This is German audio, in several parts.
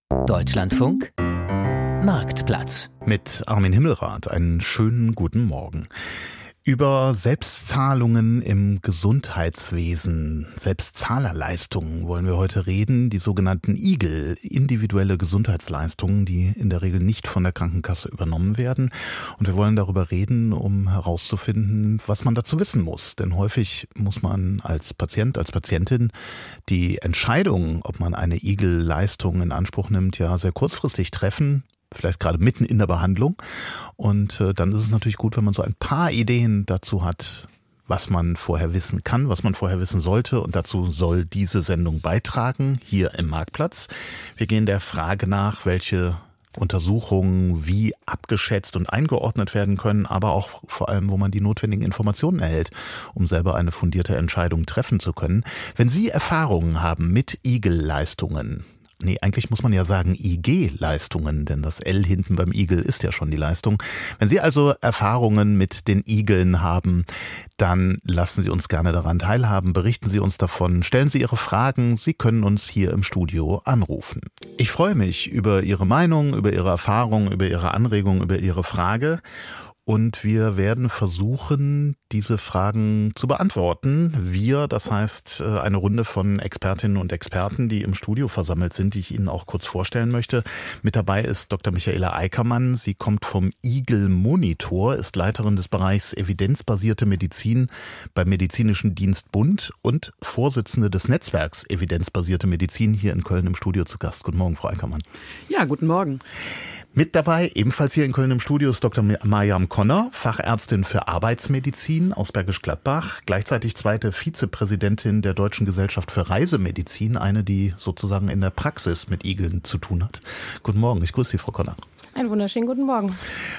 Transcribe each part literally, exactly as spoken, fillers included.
Deutschlandfunk Marktplatz mit Armin Himmelrath. Einen schönen guten Morgen. Über Selbstzahlungen im Gesundheitswesen, Selbstzahlerleistungen wollen wir heute reden, die sogenannten I G L, individuelle Gesundheitsleistungen, die in der Regel nicht von der Krankenkasse übernommen werden. Und wir wollen darüber reden, um herauszufinden, was man dazu wissen muss. Denn häufig muss man als Patient, als Patientin die Entscheidung, ob man eine I G L-Leistung in Anspruch nimmt, ja sehr kurzfristig treffen. Vielleicht gerade mitten in der Behandlung. Und äh, dann ist es natürlich gut, wenn man so ein paar Ideen dazu hat, was man vorher wissen kann, was man vorher wissen sollte. Und dazu soll diese Sendung beitragen, hier im Marktplatz. Wir gehen der Frage nach, welche Untersuchungen wie abgeschätzt und eingeordnet werden können, aber auch vor allem, wo man die notwendigen Informationen erhält, um selber eine fundierte Entscheidung treffen zu können. Wenn Sie Erfahrungen haben mit I G L-Leistungen, Nee, eigentlich muss man ja sagen I G-Leistungen, denn das L hinten beim I G L ist ja schon die Leistung. Wenn Sie also Erfahrungen mit den I G Ln haben, dann lassen Sie uns gerne daran teilhaben, berichten Sie uns davon, stellen Sie Ihre Fragen, Sie können uns hier im Studio anrufen. Ich freue mich über Ihre Meinung, über Ihre Erfahrung, über Ihre Anregung, über Ihre Frage. Und wir werden versuchen, diese Fragen zu beantworten. Wir, das heißt eine Runde von Expertinnen und Experten, die im Studio versammelt sind, die ich Ihnen auch kurz vorstellen möchte. Mit dabei ist Doktor Michaela Eickermann. Sie kommt vom I G L-Monitor, ist Leiterin des Bereichs Evidenzbasierte Medizin beim Medizinischen Dienst Bund und Vorsitzende des Netzwerks Evidenzbasierte Medizin hier in Köln im Studio zu Gast. Guten Morgen, Frau Eickermann. Ja, guten Morgen. Mit dabei, ebenfalls hier in Köln im Studio, ist Doktor Mariam Konner, Fachärztin für Arbeitsmedizin aus Bergisch Gladbach, gleichzeitig zweite Vizepräsidentin der Deutschen Gesellschaft für Reisemedizin, eine, die sozusagen in der Praxis mit I G Ln zu tun hat. Guten Morgen, ich grüße Sie, Frau Konner. Einen wunderschönen guten Morgen.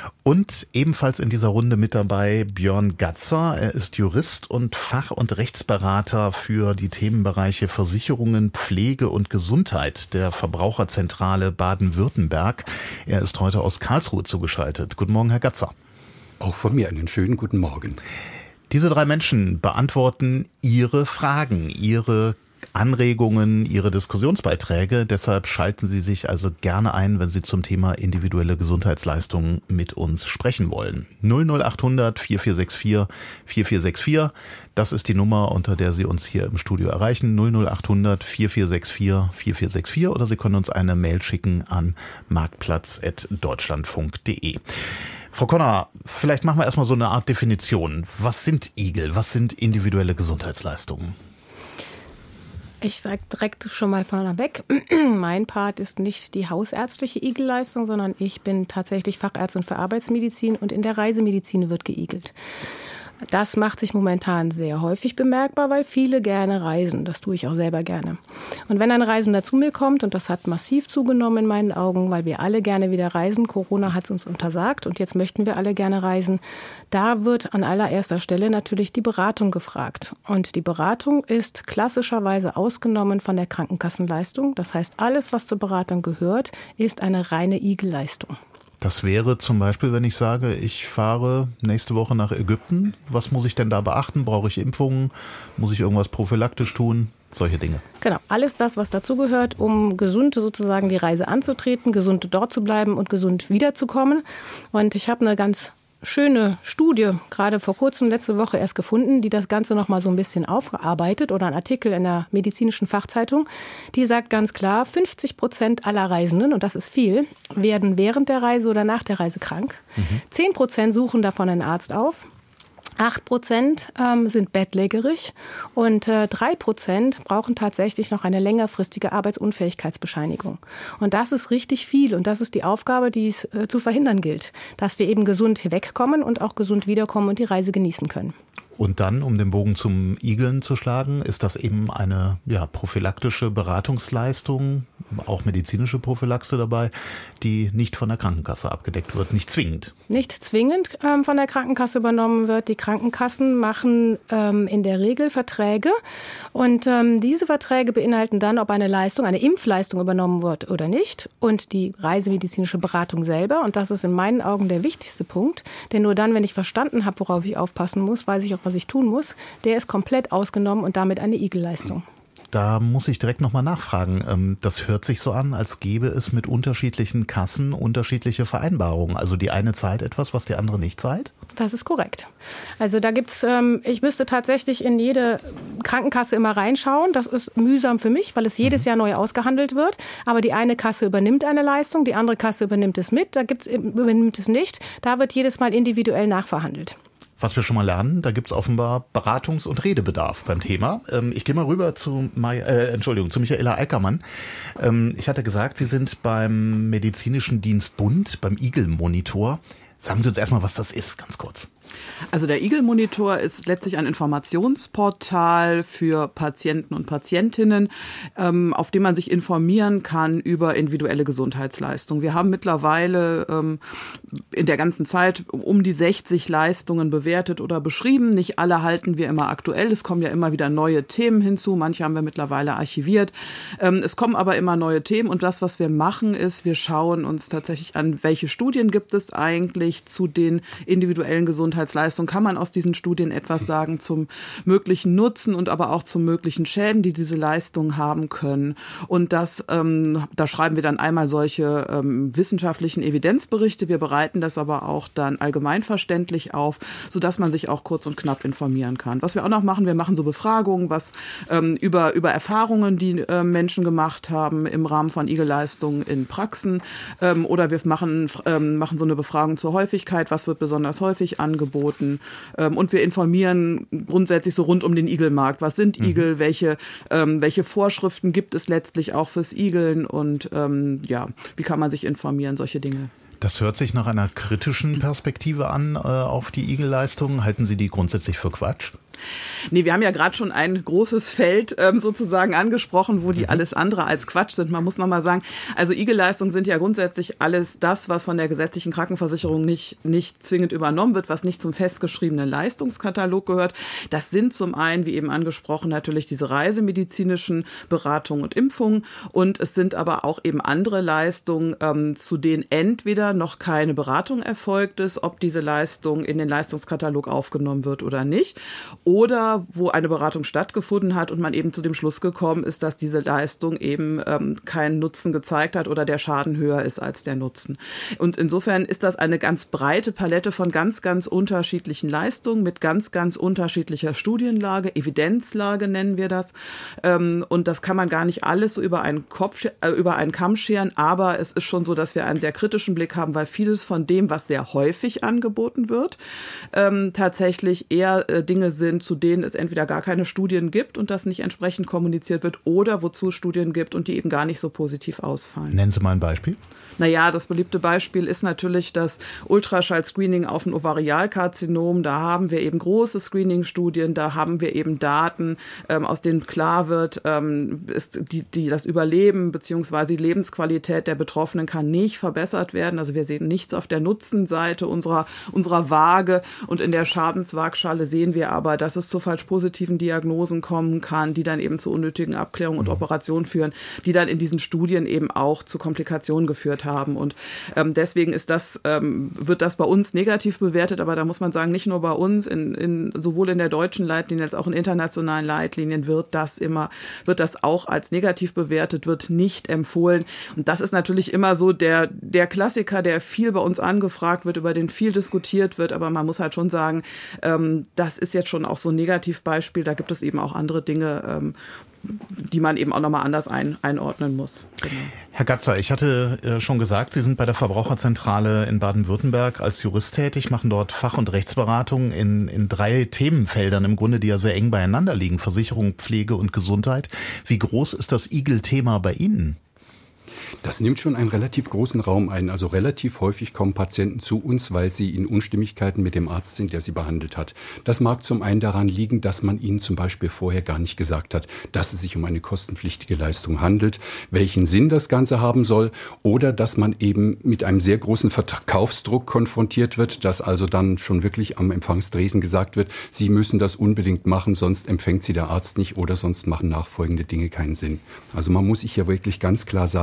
Und ebenfalls in dieser Runde mit dabei Björn Gatzer. Er ist Jurist und Fach- und Rechtsberater für die Themenbereiche Versicherungen, Pflege und Gesundheit der Verbraucherzentrale Baden-Württemberg. Er ist heute aus Karlsruhe zugeschaltet. Guten Morgen, Herr Gatzer. Auch von mir einen schönen guten Morgen. Diese drei Menschen beantworten Ihre Fragen, Ihre Anregungen, Ihre Diskussionsbeiträge. Deshalb schalten Sie sich also gerne ein, wenn Sie zum Thema individuelle Gesundheitsleistungen mit uns sprechen wollen. null null acht hundert vier vier sechs vier vier vier sechs vier. Das ist die Nummer, unter der Sie uns hier im Studio erreichen. null null acht hundert vier vier sechs vier vier vier sechs vier oder Sie können uns eine Mail schicken an marktplatz at deutschlandfunk punkt de. Frau Konner, vielleicht machen wir erstmal so eine Art Definition. Was sind I G L? Was sind individuelle Gesundheitsleistungen? Ich sage direkt schon mal vorneweg, mein Part ist nicht die hausärztliche I G L-Leistung, sondern ich bin tatsächlich Fachärztin für Arbeitsmedizin und in der Reisemedizin wird geigelt. Das macht sich momentan sehr häufig bemerkbar, weil viele gerne reisen. Das tue ich auch selber gerne. Und wenn ein Reisender zu mir kommt, und das hat massiv zugenommen in meinen Augen, weil wir alle gerne wieder reisen, Corona hat es uns untersagt und jetzt möchten wir alle gerne reisen, da wird an allererster Stelle natürlich die Beratung gefragt. Und die Beratung ist klassischerweise ausgenommen von der Krankenkassenleistung. Das heißt, alles, was zur Beratung gehört, ist eine reine I G L-Leistung. Das wäre zum Beispiel, wenn ich sage, ich fahre nächste Woche nach Ägypten. Was muss ich denn da beachten? Brauche ich Impfungen? Muss ich irgendwas prophylaktisch tun? Solche Dinge. Genau, alles das, was dazugehört, um gesund sozusagen die Reise anzutreten, gesund dort zu bleiben und gesund wiederzukommen. Und ich habe eine ganz schöne Studie, gerade vor kurzem, letzte Woche erst gefunden, die das Ganze noch mal so ein bisschen aufgearbeitet oder ein Artikel in der medizinischen Fachzeitung, die sagt ganz klar, fünfzig Prozent aller Reisenden, und das ist viel, werden während der Reise oder nach der Reise krank. Mhm. zehn Prozent suchen davon einen Arzt auf. acht Prozent ähm, sind bettlägerig und äh, drei Prozent brauchen tatsächlich noch eine längerfristige Arbeitsunfähigkeitsbescheinigung. Und das ist richtig viel und das ist die Aufgabe, die es äh, zu verhindern gilt, dass wir eben gesund wegkommen und auch gesund wiederkommen und die Reise genießen können. Und dann, um den Bogen zum I G Ln zu schlagen, ist das eben eine ja, prophylaktische Beratungsleistung, auch medizinische Prophylaxe dabei, die nicht von der Krankenkasse abgedeckt wird, nicht zwingend. Nicht zwingend ähm, von der Krankenkasse übernommen wird. Die Krankenkassen machen ähm, in der Regel Verträge und ähm, diese Verträge beinhalten dann, ob eine Leistung, eine Impfleistung übernommen wird oder nicht und die reisemedizinische Beratung selber. Und das ist in meinen Augen der wichtigste Punkt, denn nur dann, wenn ich verstanden habe, worauf ich aufpassen muss, weiß ich auch, was ich tun muss, der ist komplett ausgenommen und damit eine I G L-Leistung. Da muss ich direkt nochmal nachfragen. Das hört sich so an, als gäbe es mit unterschiedlichen Kassen unterschiedliche Vereinbarungen. Also die eine zahlt etwas, was die andere nicht zahlt? Das ist korrekt. Also da gibt's, ähm, ich müsste tatsächlich in jede Krankenkasse immer reinschauen. Das ist mühsam für mich, weil es jedes Jahr neu ausgehandelt wird. Aber die eine Kasse übernimmt eine Leistung, die andere Kasse übernimmt es mit, da gibt's, übernimmt es nicht. Da wird jedes Mal individuell nachverhandelt. Was wir schon mal lernen, da gibt's offenbar Beratungs- und Redebedarf beim Thema. Ähm, ich gehe mal rüber zu, Mai, äh, Entschuldigung, zu Michaela Eickermann. Ähm, ich hatte gesagt, Sie sind beim Medizinischen Dienst Bund, beim Igel-Monitor. Sagen Sie uns erstmal, was das ist, ganz kurz. Also der Igel-Monitor ist letztlich ein Informationsportal für Patienten und Patientinnen, ähm, auf dem man sich informieren kann über individuelle Gesundheitsleistungen. Wir haben mittlerweile ähm, in der ganzen Zeit um die sechzig Leistungen bewertet oder beschrieben. Nicht alle halten wir immer aktuell. Es kommen ja immer wieder neue Themen hinzu. Manche haben wir mittlerweile archiviert. Ähm, es kommen aber immer neue Themen. Und das, was wir machen, ist, wir schauen uns tatsächlich an, welche Studien gibt es eigentlich zu den individuellen Gesundheitsleistungen. Kann man aus diesen Studien etwas sagen zum möglichen Nutzen und aber auch zum möglichen Schäden, die diese Leistungen haben können. Und das, ähm, da schreiben wir dann einmal solche ähm, wissenschaftlichen Evidenzberichte. Wir bereiten das aber auch dann allgemeinverständlich auf, sodass man sich auch kurz und knapp informieren kann. Was wir auch noch machen, wir machen so Befragungen, was ähm, über, über Erfahrungen, die äh, Menschen gemacht haben im Rahmen von Igel-Leistungen in Praxen. Ähm, oder wir machen, ähm, machen so eine Befragung zur Häufigkeit, was wird besonders häufig angeboten. Und wir informieren grundsätzlich so rund um den Igelmarkt. Was sind Igel? Mhm. Welche, ähm, welche Vorschriften gibt es letztlich auch fürs Igeln? Und ähm, ja, wie kann man sich informieren? Solche Dinge. Das hört sich nach einer kritischen Perspektive an äh, auf die Igel-Leistungen. Halten Sie die grundsätzlich für Quatsch? Nee, wir haben ja gerade schon ein großes Feld ähm, sozusagen angesprochen, wo die alles andere als Quatsch sind. Man muss nochmal sagen, also Igel-Leistungen sind ja grundsätzlich alles das, was von der gesetzlichen Krankenversicherung nicht, nicht zwingend übernommen wird, was nicht zum festgeschriebenen Leistungskatalog gehört. Das sind zum einen, wie eben angesprochen, natürlich diese reisemedizinischen Beratungen und Impfungen. Und es sind aber auch eben andere Leistungen, ähm, zu denen entweder noch keine Beratung erfolgt ist, ob diese Leistung in den Leistungskatalog aufgenommen wird oder nicht. Oder wo eine Beratung stattgefunden hat und man eben zu dem Schluss gekommen ist, dass diese Leistung eben ähm, keinen Nutzen gezeigt hat oder der Schaden höher ist als der Nutzen. Und insofern ist das eine ganz breite Palette von ganz, ganz unterschiedlichen Leistungen mit ganz, ganz unterschiedlicher Studienlage, Evidenzlage nennen wir das. Ähm, und das kann man gar nicht alles so über einen Kopf, äh, über einen Kamm scheren, aber es ist schon so, dass wir einen sehr kritischen Blick haben, weil vieles von dem, was sehr häufig angeboten wird, ähm, tatsächlich eher äh, Dinge sind, zu denen es entweder gar keine Studien gibt und das nicht entsprechend kommuniziert wird oder wozu es Studien gibt und die eben gar nicht so positiv ausfallen. Nennen Sie mal ein Beispiel. Naja, das beliebte Beispiel ist natürlich das Ultraschall-Screening auf ein Ovarialkarzinom. Da haben wir eben große Screening-Studien, da haben wir eben Daten, ähm, aus denen klar wird, ähm, ist die, die, das Überleben bzw. die Lebensqualität der Betroffenen kann nicht verbessert werden. Also wir sehen nichts auf der Nutzenseite unserer, unserer Waage und in der Schadenswaagschale sehen wir aber, dass es zu falsch positiven Diagnosen kommen kann, die dann eben zu unnötigen Abklärungen und Operationen führen, die dann in diesen Studien eben auch zu Komplikationen geführt haben. Und ähm, deswegen ist das, ähm, wird das bei uns negativ bewertet, aber da muss man sagen, nicht nur bei uns, in, in, sowohl in der deutschen Leitlinie als auch in internationalen Leitlinien wird das immer, wird das auch als negativ bewertet, wird nicht empfohlen. Und das ist natürlich immer so der, der Klassiker, der viel bei uns angefragt wird, über den viel diskutiert wird, aber man muss halt schon sagen, ähm, das ist jetzt schon auch so ein Negativbeispiel, da gibt es eben auch andere Dinge, ähm, die man eben auch nochmal anders ein, einordnen muss. Genau. Herr Gatzer, ich hatte äh, schon gesagt, Sie sind bei der Verbraucherzentrale in Baden-Württemberg als Jurist tätig, machen dort Fach- und Rechtsberatung in, in drei Themenfeldern im Grunde, die ja sehr eng beieinander liegen, Versicherung, Pflege und Gesundheit. Wie groß ist das Igel-Thema bei Ihnen? Das nimmt schon einen relativ großen Raum ein. Also relativ häufig kommen Patienten zu uns, weil sie in Unstimmigkeiten mit dem Arzt sind, der sie behandelt hat. Das mag zum einen daran liegen, dass man ihnen zum Beispiel vorher gar nicht gesagt hat, dass es sich um eine kostenpflichtige Leistung handelt, welchen Sinn das Ganze haben soll, oder dass man eben mit einem sehr großen Verkaufsdruck konfrontiert wird, dass also dann schon wirklich am Empfangstresen gesagt wird, Sie müssen das unbedingt machen, sonst empfängt Sie der Arzt nicht oder sonst machen nachfolgende Dinge keinen Sinn. Also man muss sich ja wirklich ganz klar sagen,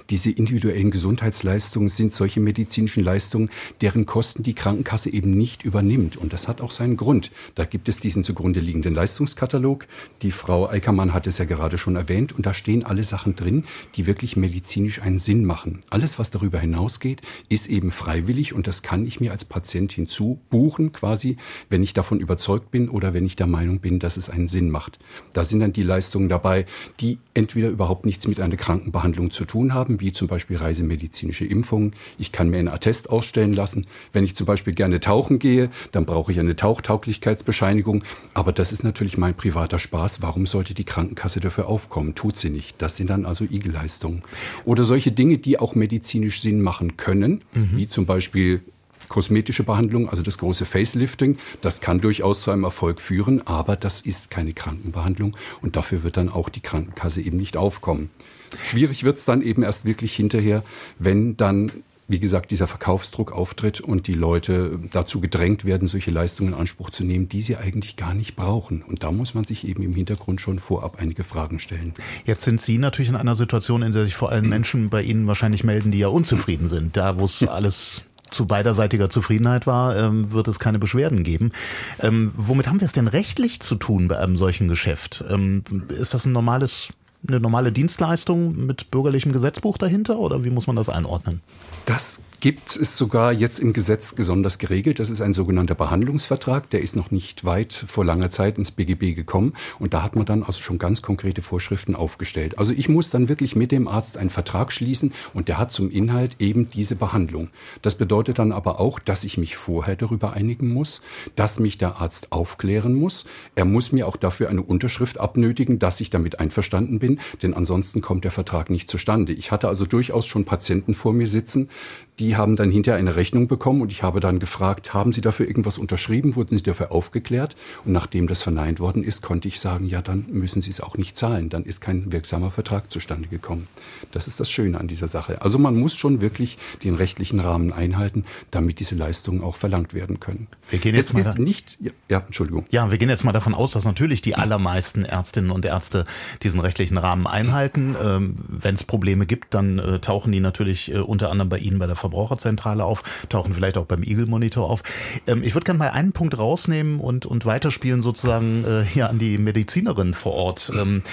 Diese individuellen Gesundheitsleistungen sind solche medizinischen Leistungen, deren Kosten die Krankenkasse eben nicht übernimmt. Und das hat auch seinen Grund. Da gibt es diesen zugrunde liegenden Leistungskatalog. Die Frau Eickermann hat es ja gerade schon erwähnt. Und da stehen alle Sachen drin, die wirklich medizinisch einen Sinn machen. Alles, was darüber hinausgeht, ist eben freiwillig. Und das kann ich mir als Patient hinzubuchen, quasi, wenn ich davon überzeugt bin oder wenn ich der Meinung bin, dass es einen Sinn macht. Da sind dann die Leistungen dabei, die entweder überhaupt nichts mit einer Krankenbehandlung zu tun haben, wie zum Beispiel reisemedizinische Impfungen. Ich kann mir einen Attest ausstellen lassen. Wenn ich zum Beispiel gerne tauchen gehe, dann brauche ich eine Tauchtauglichkeitsbescheinigung. Aber das ist natürlich mein privater Spaß. Warum sollte die Krankenkasse dafür aufkommen? Tut sie nicht. Das sind dann also I G E-Leistungen. Oder solche Dinge, die auch medizinisch Sinn machen können, mhm. wie zum Beispiel kosmetische Behandlung, also das große Facelifting, das kann durchaus zu einem Erfolg führen, aber das ist keine Krankenbehandlung und dafür wird dann auch die Krankenkasse eben nicht aufkommen. Schwierig wird es dann eben erst wirklich hinterher, wenn dann, wie gesagt, dieser Verkaufsdruck auftritt und die Leute dazu gedrängt werden, solche Leistungen in Anspruch zu nehmen, die sie eigentlich gar nicht brauchen. Und da muss man sich eben im Hintergrund schon vorab einige Fragen stellen. Jetzt sind Sie natürlich in einer Situation, in der sich vor allem Menschen bei Ihnen wahrscheinlich melden, die ja unzufrieden sind. Da, wo es alles zu beiderseitiger Zufriedenheit war, ähm, wird es keine Beschwerden geben. Ähm, womit haben wir es denn rechtlich zu tun bei einem solchen Geschäft? Ähm, ist das ein normales, eine normale Dienstleistung mit bürgerlichem Gesetzbuch dahinter oder wie muss man das einordnen? Das gibt es sogar jetzt im Gesetz besonders geregelt. Das ist ein sogenannter Behandlungsvertrag. Der ist noch nicht weit vor langer Zeit ins B G B gekommen. Und da hat man dann also schon ganz konkrete Vorschriften aufgestellt. Also ich muss dann wirklich mit dem Arzt einen Vertrag schließen und der hat zum Inhalt eben diese Behandlung. Das bedeutet dann aber auch, dass ich mich vorher darüber einigen muss, dass mich der Arzt aufklären muss. Er muss mir auch dafür eine Unterschrift abnötigen, dass ich damit einverstanden bin, denn ansonsten kommt der Vertrag nicht zustande. Ich hatte also durchaus schon Patienten vor mir sitzen, die haben dann hinterher eine Rechnung bekommen und ich habe dann gefragt, haben Sie dafür irgendwas unterschrieben, wurden Sie dafür aufgeklärt? Und nachdem das verneint worden ist, konnte ich sagen, ja, dann müssen Sie es auch nicht zahlen. Dann ist kein wirksamer Vertrag zustande gekommen. Das ist das Schöne an dieser Sache. Also man muss schon wirklich den rechtlichen Rahmen einhalten, damit diese Leistungen auch verlangt werden können. Wir gehen jetzt, jetzt mal ist nicht, ja, ja, Entschuldigung. Ja, wir gehen jetzt mal davon aus, dass natürlich die allermeisten Ärztinnen und Ärzte diesen rechtlichen Rahmen einhalten. Ähm, wenn es Probleme gibt, dann äh, tauchen die natürlich äh, unter anderem bei Ihnen bei der Verbraucherzentrale auf, tauchen vielleicht auch beim I G E Monitor auf. Ähm, ich würde gerne mal einen Punkt rausnehmen und, und weiterspielen sozusagen äh, hier an die Medizinerin vor Ort. Ähm,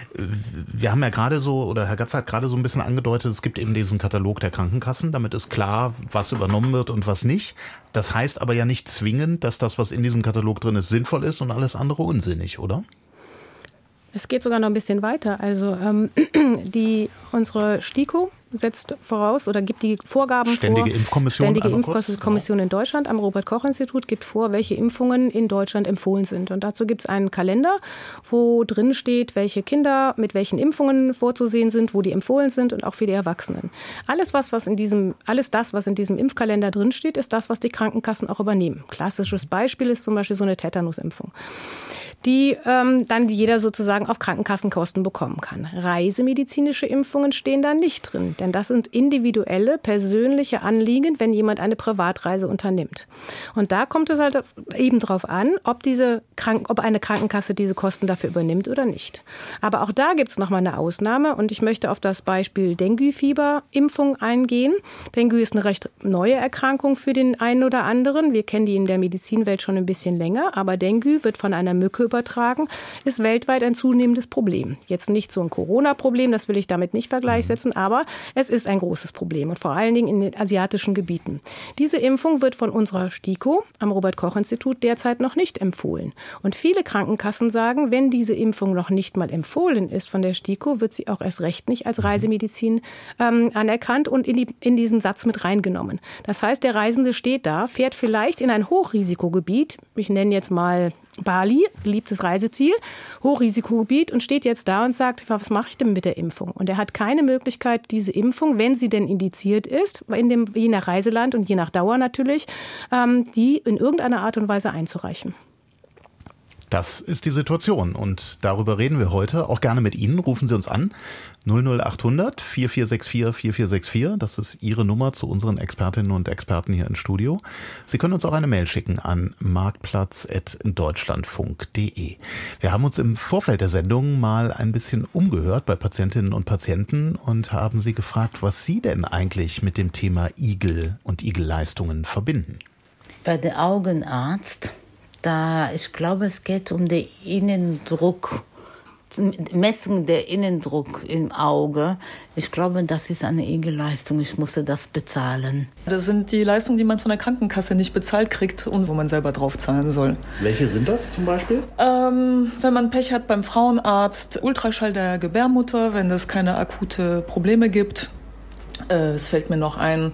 wir haben ja gerade so, oder Herr Gatzer hat gerade so ein bisschen angedeutet, es gibt eben diesen Katalog der Krankenkassen, damit ist klar, was übernommen wird und was nicht. Das heißt aber ja nicht zwingend, dass das, was in diesem Katalog drin ist, sinnvoll ist und alles andere unsinnig, oder? Es geht sogar noch ein bisschen weiter. Also ähm, die unsere STIKO setzt voraus oder gibt die Vorgaben Ständige vor. Impfkommission. Ständige Impfkommission in Deutschland am Robert-Koch-Institut gibt vor, welche Impfungen in Deutschland empfohlen sind. Und dazu gibt es einen Kalender, wo drin steht, welche Kinder mit welchen Impfungen vorzusehen sind, wo die empfohlen sind und auch für die Erwachsenen. Alles, was, was in diesem, alles das, was in diesem Impfkalender drin steht, ist das, was die Krankenkassen auch übernehmen. Klassisches Beispiel ist zum Beispiel so eine Tetanusimpfung, die ähm, dann jeder sozusagen auf Krankenkassenkosten bekommen kann. Reisemedizinische Impfungen stehen da nicht drin, denn das sind individuelle, persönliche Anliegen, wenn jemand eine Privatreise unternimmt. Und da kommt es halt eben drauf an, ob, diese Krank- ob eine Krankenkasse diese Kosten dafür übernimmt oder nicht. Aber auch da gibt es nochmal eine Ausnahme und ich möchte auf das Beispiel Dengue-Fieber-Impfung eingehen. Dengue ist eine recht neue Erkrankung für den einen oder anderen. Wir kennen die in der Medizinwelt schon ein bisschen länger, aber Dengue wird von einer Mücke übertragen, ist weltweit ein zunehmendes Problem. Jetzt nicht so ein Corona-Problem, das will ich damit nicht vergleichsetzen, aber es ist ein großes Problem und vor allen Dingen in den asiatischen Gebieten. Diese Impfung wird von unserer STIKO am Robert-Koch-Institut derzeit noch nicht empfohlen. Und viele Krankenkassen sagen, wenn diese Impfung noch nicht mal empfohlen ist von der STIKO, wird sie auch erst recht nicht als Reisemedizin ähm, anerkannt und in, die, in diesen Satz mit reingenommen. Das heißt, der Reisende steht da, fährt vielleicht in ein Hochrisikogebiet, ich nenne jetzt mal Bali, beliebtes Reiseziel, Hochrisikogebiet und steht jetzt da und sagt, was mache ich denn mit der Impfung? Und er hat keine Möglichkeit, diese Impfung, wenn sie denn indiziert ist, in dem, je nach Reiseland und je nach Dauer natürlich, ähm, die in irgendeiner Art und Weise einzureichen. Das ist die Situation und darüber reden wir heute auch gerne mit Ihnen. Rufen Sie uns an. null null achthundert vier vier sechs vier vier vier sechs vier. Das ist Ihre Nummer zu unseren Expertinnen und Experten hier im Studio. Sie können uns auch eine Mail schicken an marktplatz at deutschlandfunk punkt de. Wir haben uns im Vorfeld der Sendung mal ein bisschen umgehört bei Patientinnen und Patienten und haben sie gefragt, was sie denn eigentlich mit dem Thema Igel und Igelleistungen verbinden. Bei dem Augenarzt, da ich glaube, es geht um den Innendruck. Messung der Innendruck im Auge. Ich glaube, das ist eine Igelleistung. Ich musste das bezahlen. Das sind die Leistungen, die man von der Krankenkasse nicht bezahlt kriegt und wo man selber drauf zahlen soll. Welche sind das zum Beispiel? Ähm, wenn man Pech hat beim Frauenarzt, Ultraschall der Gebärmutter, wenn es keine akute Probleme gibt. Äh, es fällt mir noch ein,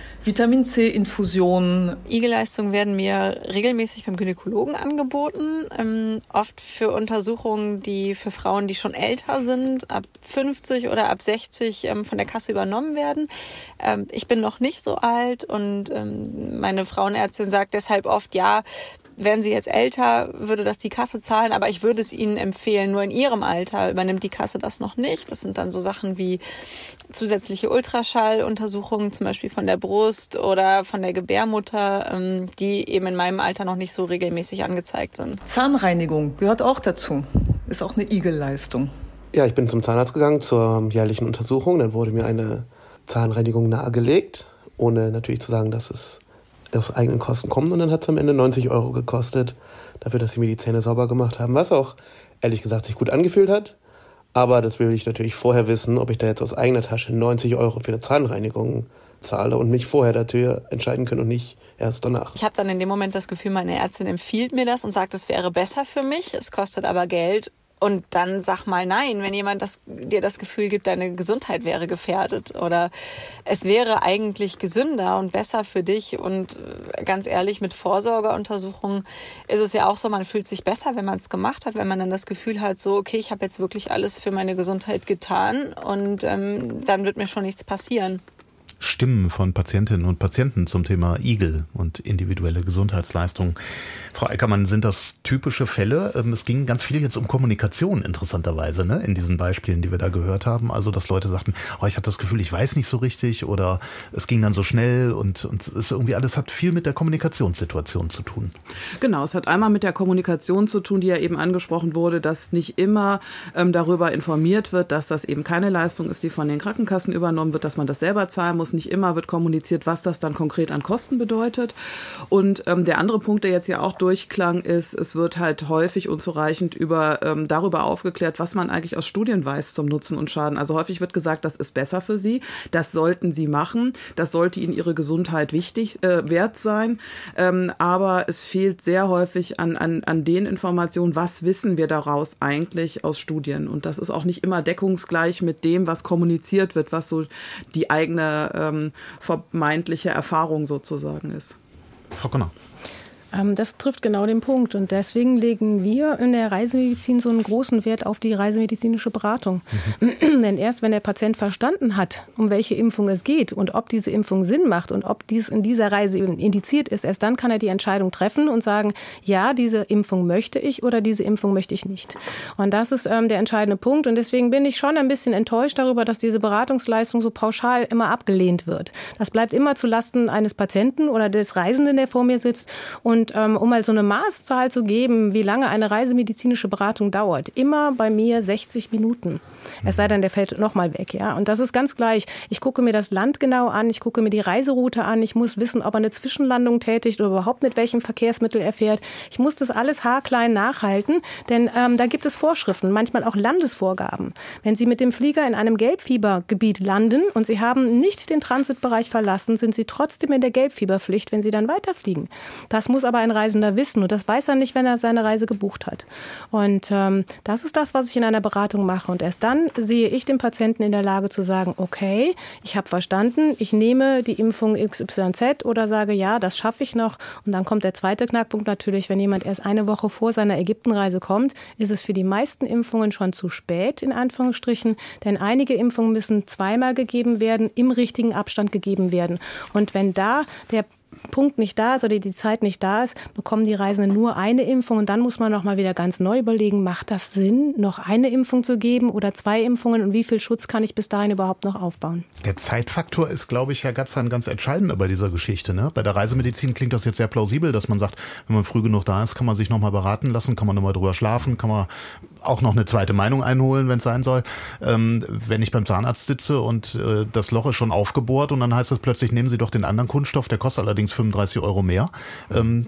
Vitamin-C-Infusionen. Igelleistungen werden mir regelmäßig beim Gynäkologen angeboten. Ähm, oft für Untersuchungen, die für Frauen, die schon älter sind, ab fünfzig oder ab sechzig ähm, von der Kasse übernommen werden. Ähm, ich bin noch nicht so alt und ähm, meine Frauenärztin sagt deshalb oft, ja, wären Sie jetzt älter, würde das die Kasse zahlen, aber ich würde es Ihnen empfehlen. Nur in Ihrem Alter übernimmt die Kasse das noch nicht. Das sind dann so Sachen wie zusätzliche Ultraschalluntersuchungen, zum Beispiel von der Brust oder von der Gebärmutter, die eben in meinem Alter noch nicht so regelmäßig angezeigt sind. Zahnreinigung gehört auch dazu. Ist auch eine Igelleistung. Ja, ich bin zum Zahnarzt gegangen zur jährlichen Untersuchung. Dann wurde mir eine Zahnreinigung nahegelegt, ohne natürlich zu sagen, dass es aus eigenen Kosten kommt. Und dann hat es am Ende neunzig Euro gekostet, dafür, dass sie mir die Zähne sauber gemacht haben, was auch, ehrlich gesagt, sich gut angefühlt hat. Aber das will ich natürlich vorher wissen, ob ich da jetzt aus eigener Tasche neunzig Euro für eine Zahnreinigung zahle und mich vorher dafür entscheiden können und nicht erst danach. Ich habe dann in dem Moment das Gefühl, meine Ärztin empfiehlt mir das und sagt, es wäre besser für mich, es kostet aber Geld. Und dann sag mal nein, wenn jemand das, dir das Gefühl gibt, deine Gesundheit wäre gefährdet oder es wäre eigentlich gesünder und besser für dich. Und ganz ehrlich, mit Vorsorgeuntersuchungen ist es ja auch so, man fühlt sich besser, wenn man es gemacht hat, wenn man dann das Gefühl hat, so okay, ich habe jetzt wirklich alles für meine Gesundheit getan und ähm, dann wird mir schon nichts passieren. Stimmen von Patientinnen und Patienten zum Thema Igel und individuelle Gesundheitsleistungen. Frau Eckermann, sind das typische Fälle? Es ging ganz viel jetzt um Kommunikation, interessanterweise, ne? In diesen Beispielen, die wir da gehört haben. Also, dass Leute sagten, oh, ich hatte das Gefühl, ich weiß nicht so richtig oder es ging dann so schnell und, und es ist irgendwie alles hat viel mit der Kommunikationssituation zu tun. Genau, es hat einmal mit der Kommunikation zu tun, die ja eben angesprochen wurde, dass nicht immer ähm, darüber informiert wird, dass das eben keine Leistung ist, die von den Krankenkassen übernommen wird, dass man das selber zahlen muss. Nicht immer wird kommuniziert, was das dann konkret an Kosten bedeutet. Und ähm, der andere Punkt, der jetzt ja auch durchklang, ist, es wird halt häufig unzureichend über, ähm, darüber aufgeklärt, was man eigentlich aus Studien weiß zum Nutzen und Schaden. Also häufig wird gesagt, das ist besser für Sie, das sollten Sie machen, das sollte Ihnen Ihre Gesundheit wichtig, äh, wert sein. Ähm, aber es fehlt sehr häufig an, an, an den Informationen, was wissen wir daraus eigentlich aus Studien. Und das ist auch nicht immer deckungsgleich mit dem, was kommuniziert wird, was so die eigene ähm, vermeintliche Erfahrung sozusagen ist. Frau Conner. Das trifft genau den Punkt. Und deswegen legen wir in der Reisemedizin so einen großen Wert auf die reisemedizinische Beratung. Mhm. Denn erst wenn der Patient verstanden hat, um welche Impfung es geht und ob diese Impfung Sinn macht und ob dies in dieser Reise indiziert ist, erst dann kann er die Entscheidung treffen und sagen, ja, diese Impfung möchte ich oder diese Impfung möchte ich nicht. Und das ist ähm, der entscheidende Punkt. Und deswegen bin ich schon ein bisschen enttäuscht darüber, dass diese Beratungsleistung so pauschal immer abgelehnt wird. Das bleibt immer zu Lasten eines Patienten oder des Reisenden, der vor mir sitzt. Und Und ähm, um mal so eine Maßzahl zu geben, wie lange eine reisemedizinische Beratung dauert, immer bei mir sechzig Minuten. Es sei denn, der fällt nochmal weg. Ja? Und das ist ganz gleich. Ich gucke mir das Land genau an, ich gucke mir die Reiseroute an, ich muss wissen, ob er eine Zwischenlandung tätigt oder überhaupt mit welchem Verkehrsmittel er fährt. Ich muss das alles haarklein nachhalten, denn ähm, da gibt es Vorschriften, manchmal auch Landesvorgaben. Wenn Sie mit dem Flieger in einem Gelbfiebergebiet landen und Sie haben nicht den Transitbereich verlassen, sind Sie trotzdem in der Gelbfieberpflicht, wenn Sie dann weiterfliegen. Das muss aber ein Reisender wissen und das weiß er nicht, wenn er seine Reise gebucht hat. Und ähm, das ist das, was ich in einer Beratung mache. Und erst dann sehe ich den Patienten in der Lage zu sagen, okay, ich habe verstanden, ich nehme die Impfung X Y Z oder sage, ja, das schaffe ich noch. Und dann kommt der zweite Knackpunkt natürlich, wenn jemand erst eine Woche vor seiner Ägyptenreise kommt, ist es für die meisten Impfungen schon zu spät, in Anführungsstrichen. Denn einige Impfungen müssen zweimal gegeben werden, im richtigen Abstand gegeben werden. Und wenn da der Punkt nicht da ist oder die Zeit nicht da ist, bekommen die Reisenden nur eine Impfung. Und dann muss man noch mal wieder ganz neu überlegen, macht das Sinn, noch eine Impfung zu geben oder zwei Impfungen? Und wie viel Schutz kann ich bis dahin überhaupt noch aufbauen? Der Zeitfaktor ist, glaube ich, Herr Gatzan, ganz entscheidend bei dieser Geschichte. Ne? Bei der Reisemedizin klingt das jetzt sehr plausibel, dass man sagt, wenn man früh genug da ist, kann man sich noch mal beraten lassen, kann man noch mal drüber schlafen, kann man auch noch eine zweite Meinung einholen, wenn es sein soll. Ähm, wenn ich beim Zahnarzt sitze und äh, das Loch ist schon aufgebohrt und dann heißt es plötzlich, nehmen Sie doch den anderen Kunststoff, der kostet allerdings fünfunddreißig Euro mehr. Ähm,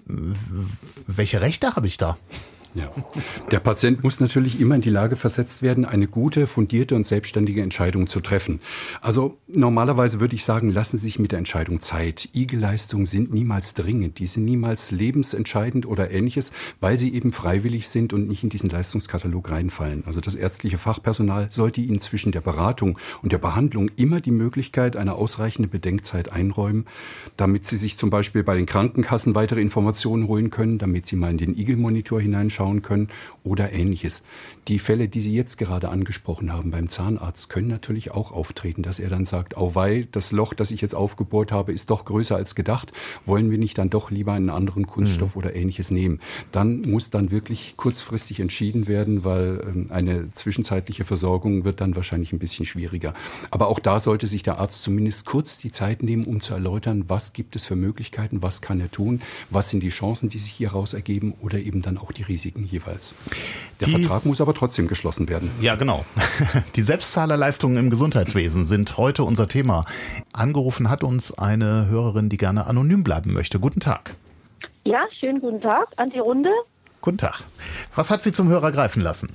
welche Rechte habe ich da? Ja. Der Patient muss natürlich immer in die Lage versetzt werden, eine gute, fundierte und selbstständige Entscheidung zu treffen. Also normalerweise würde ich sagen, lassen Sie sich mit der Entscheidung Zeit. I G E-Leistungen sind niemals dringend, die sind niemals lebensentscheidend oder Ähnliches, weil sie eben freiwillig sind und nicht in diesen Leistungskatalog reinfallen. Also das ärztliche Fachpersonal sollte Ihnen zwischen der Beratung und der Behandlung immer die Möglichkeit einer ausreichenden Bedenkzeit einräumen, damit Sie sich zum Beispiel bei den Krankenkassen weitere Informationen holen können, damit Sie mal in den I G E-Monitor hineinschauen können oder Ähnliches. Die Fälle, die Sie jetzt gerade angesprochen haben beim Zahnarzt, können natürlich auch auftreten, dass er dann sagt, auweih, das Loch, das ich jetzt aufgebohrt habe, ist doch größer als gedacht. Wollen wir nicht dann doch lieber einen anderen Kunststoff mhm. oder Ähnliches nehmen? Dann muss dann wirklich kurzfristig entschieden werden, weil ähm, eine zwischenzeitliche Versorgung wird dann wahrscheinlich ein bisschen schwieriger. Aber auch da sollte sich der Arzt zumindest kurz die Zeit nehmen, um zu erläutern, was gibt es für Möglichkeiten, was kann er tun, was sind die Chancen, die sich hieraus ergeben oder eben dann auch die Risiken jeweils. Der die Vertrag muss aber trotzdem geschlossen werden. Ja, genau. Die Selbstzahlerleistungen im Gesundheitswesen sind heute unser Thema. Angerufen hat uns eine Hörerin, die gerne anonym bleiben möchte. Guten Tag. Ja, schönen guten Tag an die Runde. Guten Tag. Was hat Sie zum Hörer greifen lassen?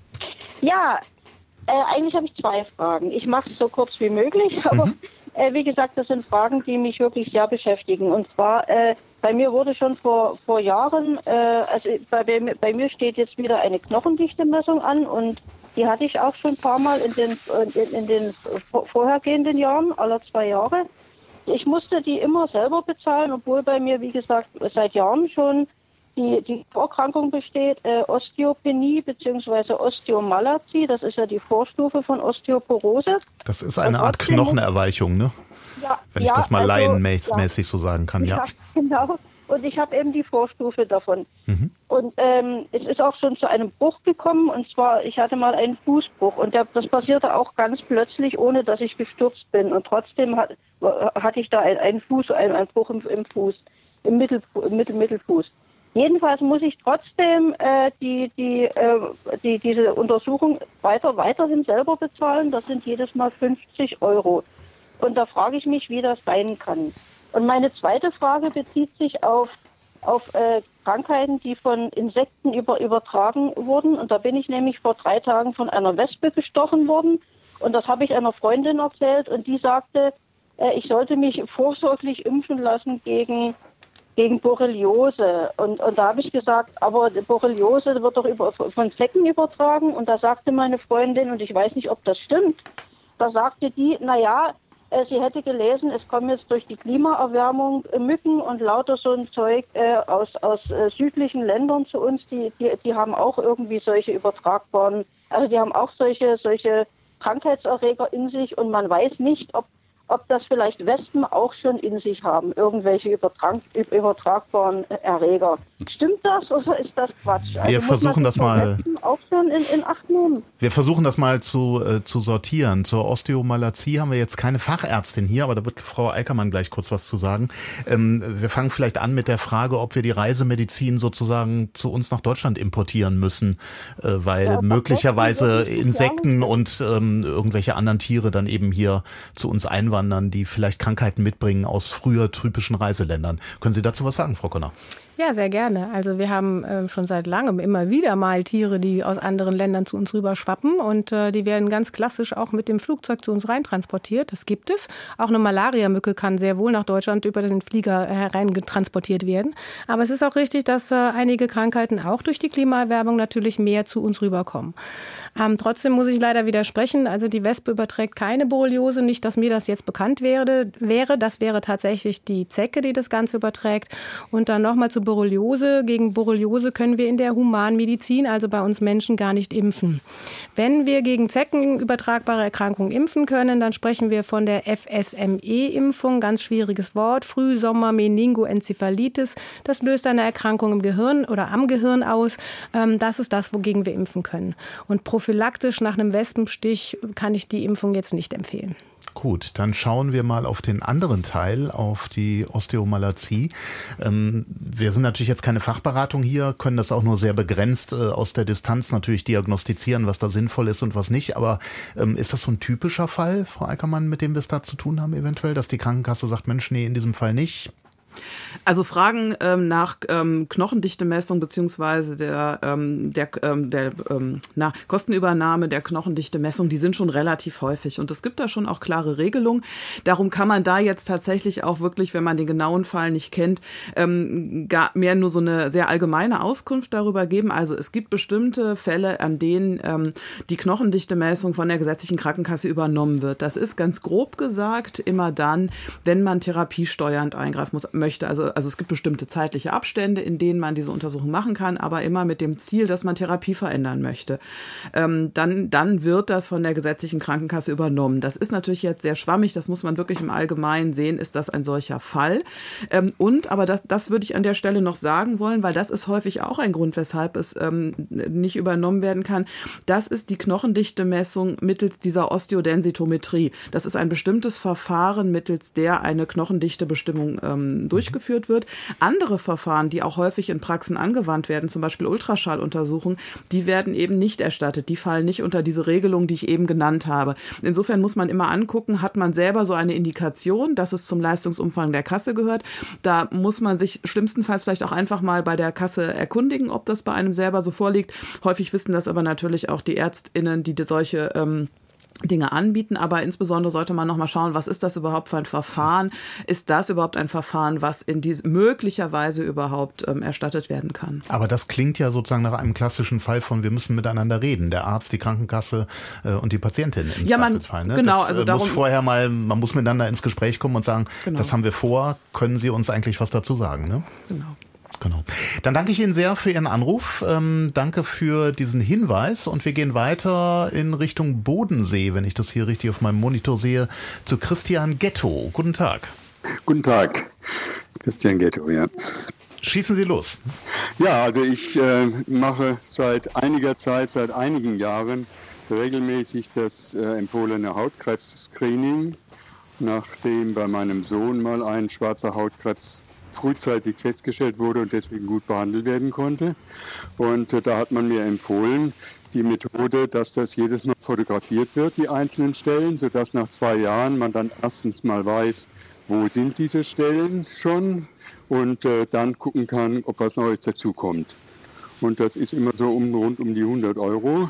Ja, äh, eigentlich habe ich zwei Fragen. Ich mache es so kurz wie möglich, aber mhm. äh, wie gesagt, das sind Fragen, die mich wirklich sehr beschäftigen. Und zwar, äh, bei mir wurde schon vor, vor Jahren, äh, also bei, bei mir steht jetzt wieder eine Knochendichte-Messung an und die hatte ich auch schon ein paar Mal in den, in, in den vorhergehenden Jahren, alle zwei Jahre. Ich musste die immer selber bezahlen, obwohl bei mir, wie gesagt, seit Jahren schon die, die Vorerkrankung besteht, äh, Osteopenie bzw. Osteomalazie. Das ist ja die Vorstufe von Osteoporose. Das ist eine Art Knochenerweichung, ne? Ja, wenn ich ja, das mal also, laienmäßig ja. so sagen kann, ja. Ja, genau. Und ich habe eben die Vorstufe davon. Mhm. Und ähm, es ist auch schon zu einem Bruch gekommen. Und zwar, ich hatte mal einen Fußbruch. Und der, das passierte auch ganz plötzlich, ohne dass ich gestürzt bin. Und trotzdem hat, hatte ich da einen, einen Fuß, einen, einen Bruch im, im Fuß, im, Mittel, im Mittel, Mittelfuß. Jedenfalls muss ich trotzdem äh, die, die, äh, die, diese Untersuchung weiter, weiterhin selber bezahlen. Das sind jedes Mal fünfzig Euro. Und da frage ich mich, wie das sein kann. Und meine zweite Frage bezieht sich auf, auf äh, Krankheiten, die von Insekten über, übertragen wurden. Und da bin ich nämlich vor drei Tagen von einer Wespe gestochen worden. Und das habe ich einer Freundin erzählt. Und die sagte, äh, ich sollte mich vorsorglich impfen lassen gegen, gegen Borreliose. Und, und da habe ich gesagt, aber Borreliose wird doch über, von Zecken übertragen. Und da sagte meine Freundin, und ich weiß nicht, ob das stimmt, da sagte die, naja, sie hätte gelesen, es kommen jetzt durch die Klimaerwärmung Mücken und lauter so ein Zeug äh, aus, aus äh, südlichen Ländern zu uns, die, die, die haben auch irgendwie solche übertragbaren, also die haben auch solche, solche Krankheitserreger in sich und man weiß nicht, ob, ob das vielleicht Wespen auch schon in sich haben, irgendwelche übertrag, übertragbaren Erreger. Stimmt das oder ist das Quatsch? Also wir versuchen das mal auch schon in, in Acht nehmen. Wir versuchen das mal zu, äh, zu sortieren. Zur Osteomalazie haben wir jetzt keine Fachärztin hier, aber da wird Frau Eickermann gleich kurz was zu sagen. Ähm, wir fangen vielleicht an mit der Frage, ob wir die Reisemedizin sozusagen zu uns nach Deutschland importieren müssen, äh, weil ja, möglicherweise Insekten und ähm, irgendwelche anderen Tiere dann eben hier zu uns einwandern, die vielleicht Krankheiten mitbringen aus früher typischen Reiseländern. Können Sie dazu was sagen, Frau Conner? Ja, sehr gerne. Also wir haben äh, schon seit langem immer wieder mal Tiere, die aus anderen Ländern zu uns rüber schwappen und äh, die werden ganz klassisch auch mit dem Flugzeug zu uns reintransportiert. Das gibt es. Auch eine Malariamücke kann sehr wohl nach Deutschland über den Flieger hereintransportiert werden. Aber es ist auch richtig, dass äh, einige Krankheiten auch durch die Klimaerwärmung natürlich mehr zu uns rüberkommen. Ähm, trotzdem muss ich leider widersprechen. Also die Wespe überträgt keine Borreliose. Nicht, dass mir das jetzt bekannt wäre. wäre. Das wäre tatsächlich die Zecke, die das Ganze überträgt. Und dann nochmal zu Borreliose. Gegen Borreliose können wir in der Humanmedizin, also bei uns Menschen, gar nicht impfen. Wenn wir gegen zeckenübertragbare Erkrankungen impfen können, dann sprechen wir von der F S M E-Impfung, ganz schwieriges Wort, Frühsommer-Meningoenzephalitis. Das löst eine Erkrankung im Gehirn oder am Gehirn aus. Das ist das, wogegen wir impfen können. Und prophylaktisch nach einem Wespenstich kann ich die Impfung jetzt nicht empfehlen. Gut, dann schauen wir mal auf den anderen Teil, auf die Osteomalazie. Ähm, wir sind natürlich jetzt keine Fachberatung hier, können das auch nur sehr begrenzt äh, aus der Distanz natürlich diagnostizieren, was da sinnvoll ist und was nicht. Aber ähm, ist das so ein typischer Fall, Frau Eickermann, mit dem wir es da zu tun haben eventuell, dass die Krankenkasse sagt, Mensch, nee, in diesem Fall nicht? Also Fragen ähm, nach ähm, Knochendichtemessung beziehungsweise der, ähm, der, ähm, der ähm, na, Kostenübernahme der Knochendichtemessung, die sind schon relativ häufig. Und es gibt da schon auch klare Regelungen. Darum kann man da jetzt tatsächlich auch wirklich, wenn man den genauen Fall nicht kennt, ähm, gar mehr nur so eine sehr allgemeine Auskunft darüber geben. Also es gibt bestimmte Fälle, an denen ähm, die Knochendichtemessung von der gesetzlichen Krankenkasse übernommen wird. Das ist ganz grob gesagt immer dann, wenn man therapiesteuernd eingreifen muss, möchte. Also, also es gibt bestimmte zeitliche Abstände, in denen man diese Untersuchung machen kann, aber immer mit dem Ziel, dass man Therapie verändern möchte. Ähm, dann, dann wird das von der gesetzlichen Krankenkasse übernommen. Das ist natürlich jetzt sehr schwammig, das muss man wirklich im Allgemeinen sehen, ist das ein solcher Fall. Ähm, und, aber das, das würde ich an der Stelle noch sagen wollen, weil das ist häufig auch ein Grund, weshalb es ähm, nicht übernommen werden kann. Das ist die Knochendichtemessung mittels dieser Osteodensitometrie. Das ist ein bestimmtes Verfahren, mittels der eine Knochendichtebestimmung ähm, durchgeführt wird. Andere Verfahren, die auch häufig in Praxen angewandt werden, zum Beispiel Ultraschalluntersuchungen, die werden eben nicht erstattet. Die fallen nicht unter diese Regelung, die ich eben genannt habe. Insofern muss man immer angucken, hat man selber so eine Indikation, dass es zum Leistungsumfang der Kasse gehört. Da muss man sich schlimmstenfalls vielleicht auch einfach mal bei der Kasse erkundigen, ob das bei einem selber so vorliegt. Häufig wissen das aber natürlich auch die ÄrztInnen, die solche ähm, Dinge anbieten, aber insbesondere sollte man noch mal schauen, was ist das überhaupt für ein Verfahren? Ist das überhaupt ein Verfahren, was in dies möglicherweise überhaupt ähm, erstattet werden kann? Aber das klingt ja sozusagen nach einem klassischen Fall von, wir müssen miteinander reden, der Arzt, die Krankenkasse äh, und die Patientin im ja, Zweifelsfall. Ne? Genau, das, also äh, darum, muss vorher mal, man muss miteinander ins Gespräch kommen und sagen, genau. Das haben wir vor, können Sie uns eigentlich was dazu sagen? Ne? Genau. Genau. Dann danke ich Ihnen sehr für Ihren Anruf. Ähm, danke für diesen Hinweis und wir gehen weiter in Richtung Bodensee, wenn ich das hier richtig auf meinem Monitor sehe, zu Christian Ghetto. Guten Tag. Guten Tag. Christian Ghetto, ja. Schießen Sie los. Ja, also ich äh, mache seit einiger Zeit, seit einigen Jahren regelmäßig das äh, empfohlene Hautkrebs-Screening, nachdem bei meinem Sohn mal ein schwarzer Hautkrebs frühzeitig festgestellt wurde und deswegen gut behandelt werden konnte. Und äh, da hat man mir empfohlen, die Methode, dass das jedes Mal fotografiert wird, die einzelnen Stellen, sodass nach zwei Jahren man dann erstens mal weiß, wo sind diese Stellen schon und äh, dann gucken kann, ob was Neues dazukommt. Und das ist immer so um, rund um die hundert Euro.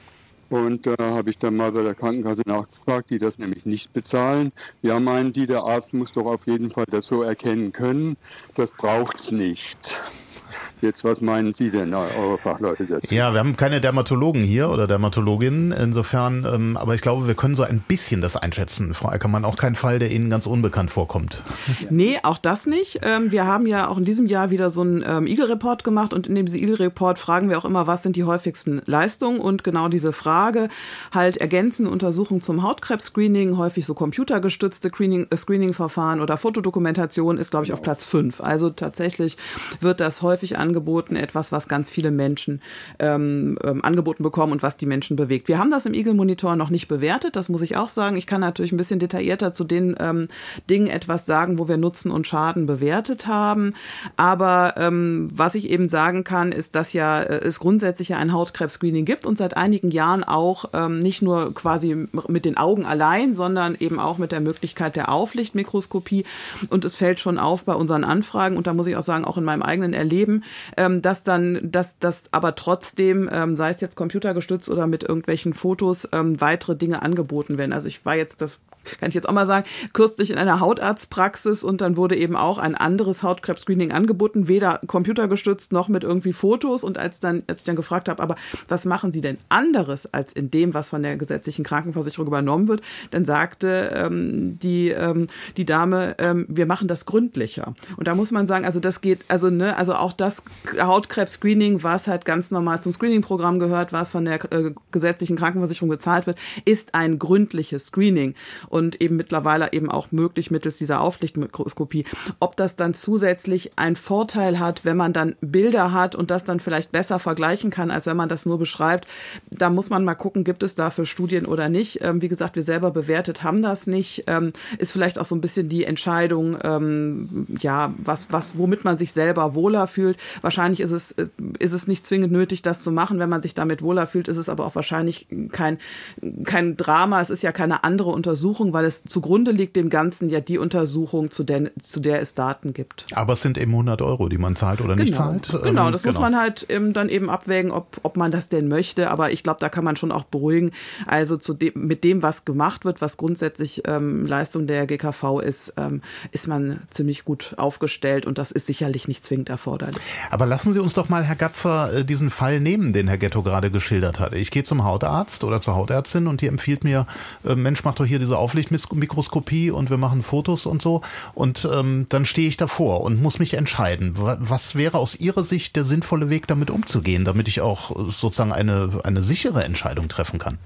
Und da äh, habe ich dann mal bei der Krankenkasse nachgefragt, die das nämlich nicht bezahlen. Ja, meinen die, der Arzt muss doch auf jeden Fall das so erkennen können. Das braucht's nicht. Jetzt, was meinen Sie denn, eure Fachleute dazu? Ja, wir haben keine Dermatologen hier oder Dermatologinnen, insofern, ähm, aber ich glaube, wir können so ein bisschen das einschätzen. Frau Eickermann, auch kein Fall, der Ihnen ganz unbekannt vorkommt. Nee, auch das nicht. Ähm, wir haben ja auch in diesem Jahr wieder so einen ähm, Eagle-Report gemacht und in dem Eagle-Report fragen wir auch immer, was sind die häufigsten Leistungen und genau diese Frage, halt ergänzende Untersuchungen zum Hautkrebs-Screening, häufig so computergestützte Screening, äh, Screening-Verfahren oder Fotodokumentation ist, glaube ich, auf Platz fünf. Also tatsächlich wird das häufig an angeboten, etwas, was ganz viele Menschen ähm, ähm, angeboten bekommen und was die Menschen bewegt. Wir haben das im Eagle-Monitor noch nicht bewertet, das muss ich auch sagen. Ich kann natürlich ein bisschen detaillierter zu den ähm, Dingen etwas sagen, wo wir Nutzen und Schaden bewertet haben. Aber ähm, was ich eben sagen kann, ist, dass ja es grundsätzlich ja ein Hautkrebs-Screening gibt und seit einigen Jahren auch ähm, nicht nur quasi mit den Augen allein, sondern eben auch mit der Möglichkeit der Auflichtmikroskopie. Und es fällt schon auf bei unseren Anfragen und da muss ich auch sagen, auch in meinem eigenen Erleben, Ähm, dass dann, dass das aber trotzdem, ähm, sei es jetzt computergestützt oder mit irgendwelchen Fotos, ähm, weitere Dinge angeboten werden. Also ich war jetzt, das kann ich jetzt auch mal sagen, kürzlich in einer Hautarztpraxis und dann wurde eben auch ein anderes Hautkrebs-Screening angeboten, weder computergestützt noch mit irgendwie Fotos. Und als dann, als ich dann gefragt habe, aber was machen Sie denn anderes als in dem, was von der gesetzlichen Krankenversicherung übernommen wird, dann sagte ähm, die, ähm, die Dame, ähm, wir machen das gründlicher. Und da muss man sagen, also das geht, also ne, also auch das Hautkrebs-Screening, was halt ganz normal zum Screening-Programm gehört, was von der äh, gesetzlichen Krankenversicherung bezahlt wird, ist ein gründliches Screening. Und eben mittlerweile eben auch möglich mittels dieser Auflichtmikroskopie. Ob das dann zusätzlich einen Vorteil hat, wenn man dann Bilder hat und das dann vielleicht besser vergleichen kann, als wenn man das nur beschreibt, da muss man mal gucken, gibt es dafür Studien oder nicht. Ähm, wie gesagt, wir selber bewertet haben das nicht. Ähm, ist vielleicht auch so ein bisschen die Entscheidung, ähm, ja, was, was, womit man sich selber wohler fühlt. Wahrscheinlich ist es, ist es nicht zwingend nötig, das zu machen. Wenn man sich damit wohler fühlt, ist es aber auch wahrscheinlich kein, kein Drama. Es ist ja keine andere Untersuchung, weil es zugrunde liegt dem Ganzen ja die Untersuchung, zu der, zu der es Daten gibt. Aber es sind eben hundert Euro, die man zahlt oder nicht genau. zahlt. Genau, das ähm, muss genau. man halt ähm, dann eben abwägen, ob, ob man das denn möchte. Aber ich glaube, da kann man schon auch beruhigen. Also zu dem, mit dem, was gemacht wird, was grundsätzlich ähm, Leistung der G K V ist, ähm, ist man ziemlich gut aufgestellt und das ist sicherlich nicht zwingend erforderlich. Aber lassen Sie uns doch mal, Herr Gatzer, diesen Fall nehmen, den Herr Ghetto gerade geschildert hat. Ich gehe zum Hautarzt oder zur Hautärztin und die empfiehlt mir, äh, Mensch, mach doch hier diese Auflichtmikroskopie und wir machen Fotos und so. Und ähm, dann stehe ich davor und muss mich entscheiden. Was wäre aus Ihrer Sicht der sinnvolle Weg, damit umzugehen, damit ich auch sozusagen eine, eine sichere Entscheidung treffen kann?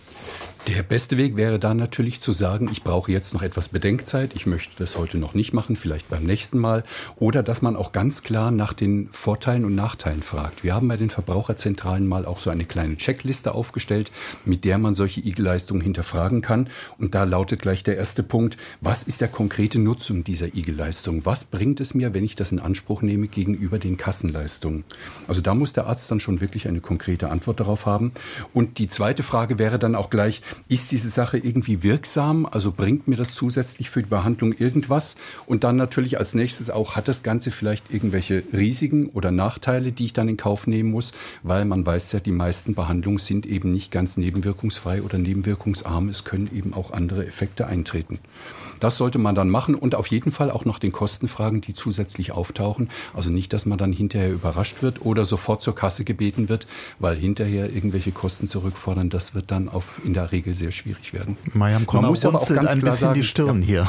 Der beste Weg wäre dann natürlich zu sagen, ich brauche jetzt noch etwas Bedenkzeit, ich möchte das heute noch nicht machen, vielleicht beim nächsten Mal. Oder dass man auch ganz klar nach den Vorteilen und Nachteilen fragt. Wir haben bei den Verbraucherzentralen mal auch so eine kleine Checkliste aufgestellt, mit der man solche I G L-Leistungen hinterfragen kann. Und da lautet gleich der erste Punkt, was ist der konkrete Nutzung dieser I G L-Leistung? Was bringt es mir, wenn ich das in Anspruch nehme gegenüber den Kassenleistungen? Also da muss der Arzt dann schon wirklich eine konkrete Antwort darauf haben. Und die zweite Frage wäre dann auch gleich, ist diese Sache irgendwie wirksam? Also bringt mir das zusätzlich für die Behandlung irgendwas? Und dann natürlich als nächstes auch, hat das Ganze vielleicht irgendwelche Risiken oder Nachteile, die ich dann in Kauf nehmen muss? Weil man weiß ja, die meisten Behandlungen sind eben nicht ganz nebenwirkungsfrei oder nebenwirkungsarm. Es können eben auch andere Effekte eintreten. Das sollte man dann machen und auf jeden Fall auch nach den Kosten fragen, die zusätzlich auftauchen. Also nicht, dass man dann hinterher überrascht wird oder sofort zur Kasse gebeten wird, weil hinterher irgendwelche Kosten zurückfordern. Das wird dann auf, in der Regel sehr schwierig werden. Mariam Konner muss aber auch ganz ein klar bisschen sagen, die Stirn ja. hier.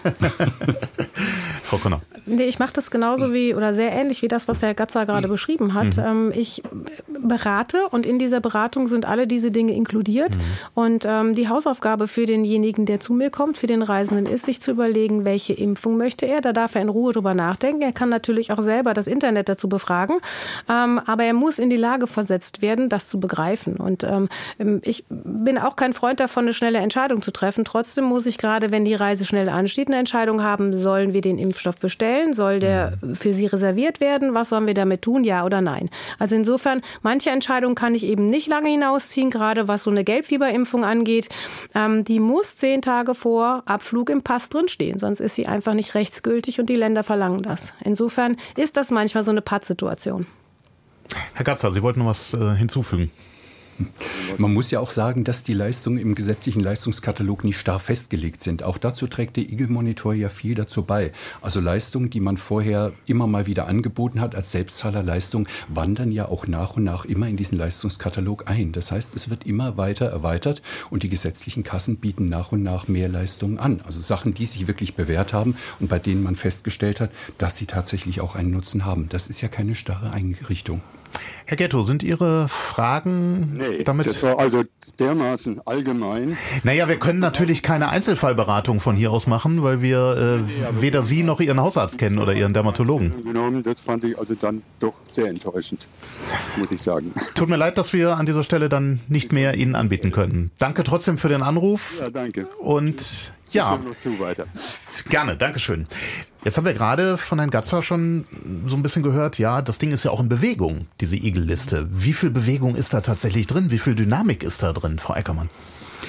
Frau Konner. Nee, ich mache das genauso wie oder sehr ähnlich wie das, was Herr Gatzer gerade mhm. beschrieben hat. Mhm. Ich berate und in dieser Beratung sind alle diese Dinge inkludiert. Mhm. Und ähm, die Hausaufgabe für denjenigen, der zu mir kommt, für den Reisenden ist, sich zu überlegen, welche Impfung möchte er. Da darf er in Ruhe drüber nachdenken. Er kann natürlich auch selber das Internet dazu befragen. Ähm, aber er muss in die Lage versetzt werden, das zu begreifen. Und ähm, ich bin auch kein Freund davon, eine schnelle Entscheidung zu treffen. Trotzdem muss ich gerade, wenn die Reise schnell ansteht, eine Entscheidung haben, sollen wir den Impfstoff bestellen? Soll der für Sie reserviert werden? Was sollen wir damit tun? Ja oder nein? Also insofern, manche Entscheidungen kann ich eben nicht lange hinausziehen, gerade was so eine Gelbfieberimpfung angeht. Ähm, die muss zehn Tage vor Abflug im Pass drinstehen, sonst ist sie einfach nicht rechtsgültig und die Länder verlangen das. Insofern ist das manchmal so eine Pattsituation. Herr Gatzer, Sie wollten noch was äh, hinzufügen. Man muss ja auch sagen, dass die Leistungen im gesetzlichen Leistungskatalog nicht starr festgelegt sind. Auch dazu trägt der I G L-Monitor ja viel dazu bei. Also Leistungen, die man vorher immer mal wieder angeboten hat als Selbstzahlerleistung, wandern ja auch nach und nach immer in diesen Leistungskatalog ein. Das heißt, es wird immer weiter erweitert und die gesetzlichen Kassen bieten nach und nach mehr Leistungen an. Also Sachen, die sich wirklich bewährt haben und bei denen man festgestellt hat, dass sie tatsächlich auch einen Nutzen haben. Das ist ja keine starre Einrichtung. Herr Ghetto, sind Ihre Fragen nee, damit? Das war also dermaßen allgemein. Naja, wir können natürlich keine Einzelfallberatung von hier aus machen, weil wir äh, weder Sie noch Ihren Hausarzt kennen oder Ihren Dermatologen. Genommen, das fand ich also dann doch sehr enttäuschend, muss ich sagen. Tut mir leid, dass wir an dieser Stelle dann nicht mehr Ihnen anbieten können. Danke trotzdem für den Anruf. Ja, danke. Und ja, zu weiter. Gerne, Dankeschön. Jetzt haben wir gerade von Herrn Gatzer schon so ein bisschen gehört, ja, das Ding ist ja auch in Bewegung, diese I G L-Liste. Wie viel Bewegung ist da tatsächlich drin? Wie viel Dynamik ist da drin, Frau Eckermann?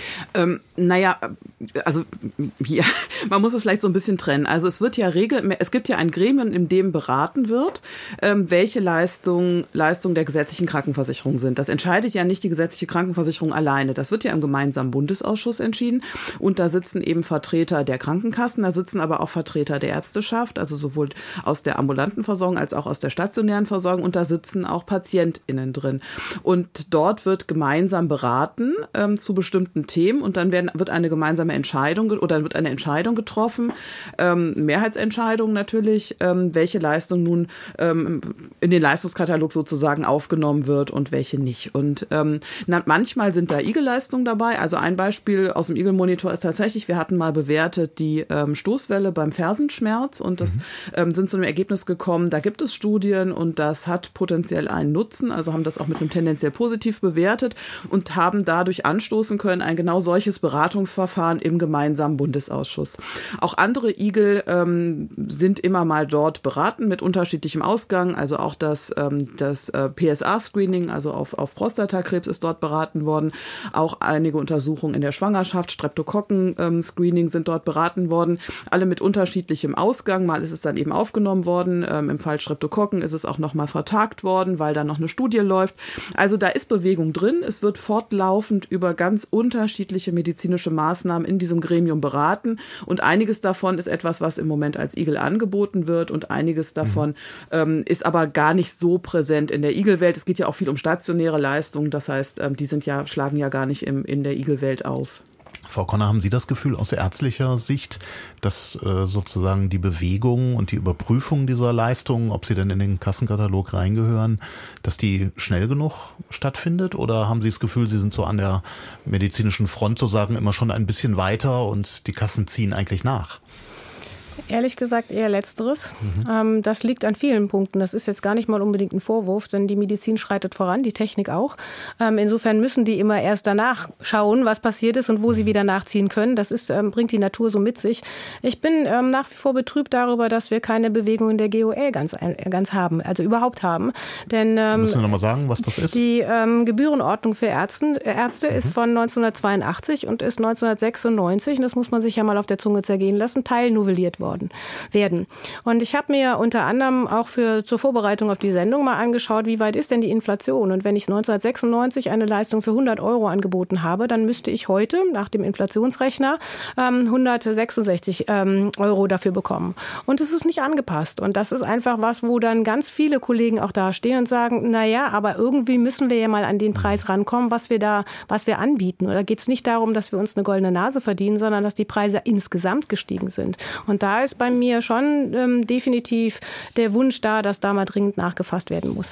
Ähm, naja, also ja, man muss es vielleicht so ein bisschen trennen. Also es wird ja regel, es gibt ja ein Gremium, in dem beraten wird, ähm, welche Leistungen Leistungen der gesetzlichen Krankenversicherung sind. Das entscheidet ja nicht die gesetzliche Krankenversicherung alleine. Das wird ja im gemeinsamen Bundesausschuss entschieden. Und da sitzen eben Vertreter der Krankenkassen, da sitzen aber auch Vertreter der Ärzteschaft, also sowohl aus der ambulanten Versorgung als auch aus der stationären Versorgung. Und da sitzen auch PatientInnen drin. Und dort wird gemeinsam beraten ähm, zu bestimmten Themen und dann werden, wird eine gemeinsame Entscheidung oder wird eine Entscheidung getroffen, ähm, Mehrheitsentscheidung natürlich, ähm, welche Leistung nun ähm, in den Leistungskatalog sozusagen aufgenommen wird und welche nicht. Und ähm, na, manchmal sind da I G E-Leistungen dabei. Also ein Beispiel aus dem I G E-Monitor ist tatsächlich, wir hatten mal bewertet die ähm, Stoßwelle beim Fersenschmerz und das mhm. ähm, sind zu einem Ergebnis gekommen, da gibt es Studien und das hat potenziell einen Nutzen, also haben das auch mit einem tendenziell positiv bewertet und haben dadurch anstoßen können, ein genau solches Beratungsverfahren im gemeinsamen Bundesausschuss. Auch andere I G E ähm, sind immer mal dort beraten mit unterschiedlichem Ausgang, also auch das, ähm, das äh, P S A-Screening, also auf, auf Prostatakrebs ist dort beraten worden, auch einige Untersuchungen in der Schwangerschaft, Streptokokken-Screening ähm, sind dort beraten worden, alle mit unterschiedlichem Ausgang, mal ist es dann eben aufgenommen worden, ähm, im Fall Streptokokken ist es auch nochmal vertagt worden, weil da noch eine Studie läuft. Also da ist Bewegung drin, es wird fortlaufend über ganz unterschiedliche medizinische Maßnahmen in diesem Gremium beraten und einiges davon ist etwas, was im Moment als I G E angeboten wird und einiges davon mhm. ähm, ist aber gar nicht so präsent in der I G E-Welt. Es geht ja auch viel um stationäre Leistungen, das heißt, ähm, die sind ja, schlagen ja gar nicht im, in der I G E-Welt auf. Frau Konner, haben Sie das Gefühl aus ärztlicher Sicht, dass äh, sozusagen die Bewegung und die Überprüfung dieser Leistungen, ob sie denn in den Kassenkatalog reingehören, dass die schnell genug stattfindet? Oder haben Sie das Gefühl, Sie sind so an der medizinischen Front sozusagen immer schon ein bisschen weiter und die Kassen ziehen eigentlich nach? Ehrlich gesagt eher Letzteres. Mhm. Ähm, das liegt an vielen Punkten. Das ist jetzt gar nicht mal unbedingt ein Vorwurf, denn die Medizin schreitet voran, die Technik auch. Ähm, insofern müssen die immer erst danach schauen, was passiert ist und wo sie wieder nachziehen können. Das ist, ähm, bringt die Natur so mit sich. Ich bin ähm, nach wie vor betrübt darüber, dass wir keine Bewegung in der G O L ganz, ganz haben, also überhaupt haben. Denn, ähm, müssen wir noch mal sagen, was das ist? Die ähm, Gebührenordnung für Ärzten, Ärzte mhm. ist von neunzehnhundertzweiundachtzig und ist neunzehnhundertsechsundneunzig, und das muss man sich ja mal auf der Zunge zergehen lassen, teilnovelliert worden. werden. Und ich habe mir unter anderem auch für zur Vorbereitung auf die Sendung mal angeschaut, wie weit ist denn die Inflation? Und wenn ich neunzehnhundertsechsundneunzig eine Leistung für hundert Euro angeboten habe, dann müsste ich heute nach dem Inflationsrechner ähm, hundertsechsundsechzig ähm, Euro dafür bekommen. Und es ist nicht angepasst. Und das ist einfach was, wo dann ganz viele Kollegen auch da stehen und sagen, na ja, aber irgendwie müssen wir ja mal an den Preis rankommen, was wir da, was wir anbieten. Oder geht es nicht darum, dass wir uns eine goldene Nase verdienen, sondern dass die Preise insgesamt gestiegen sind. Und da ist bei mir schon ähm, definitiv der Wunsch da, dass da mal dringend nachgefasst werden muss.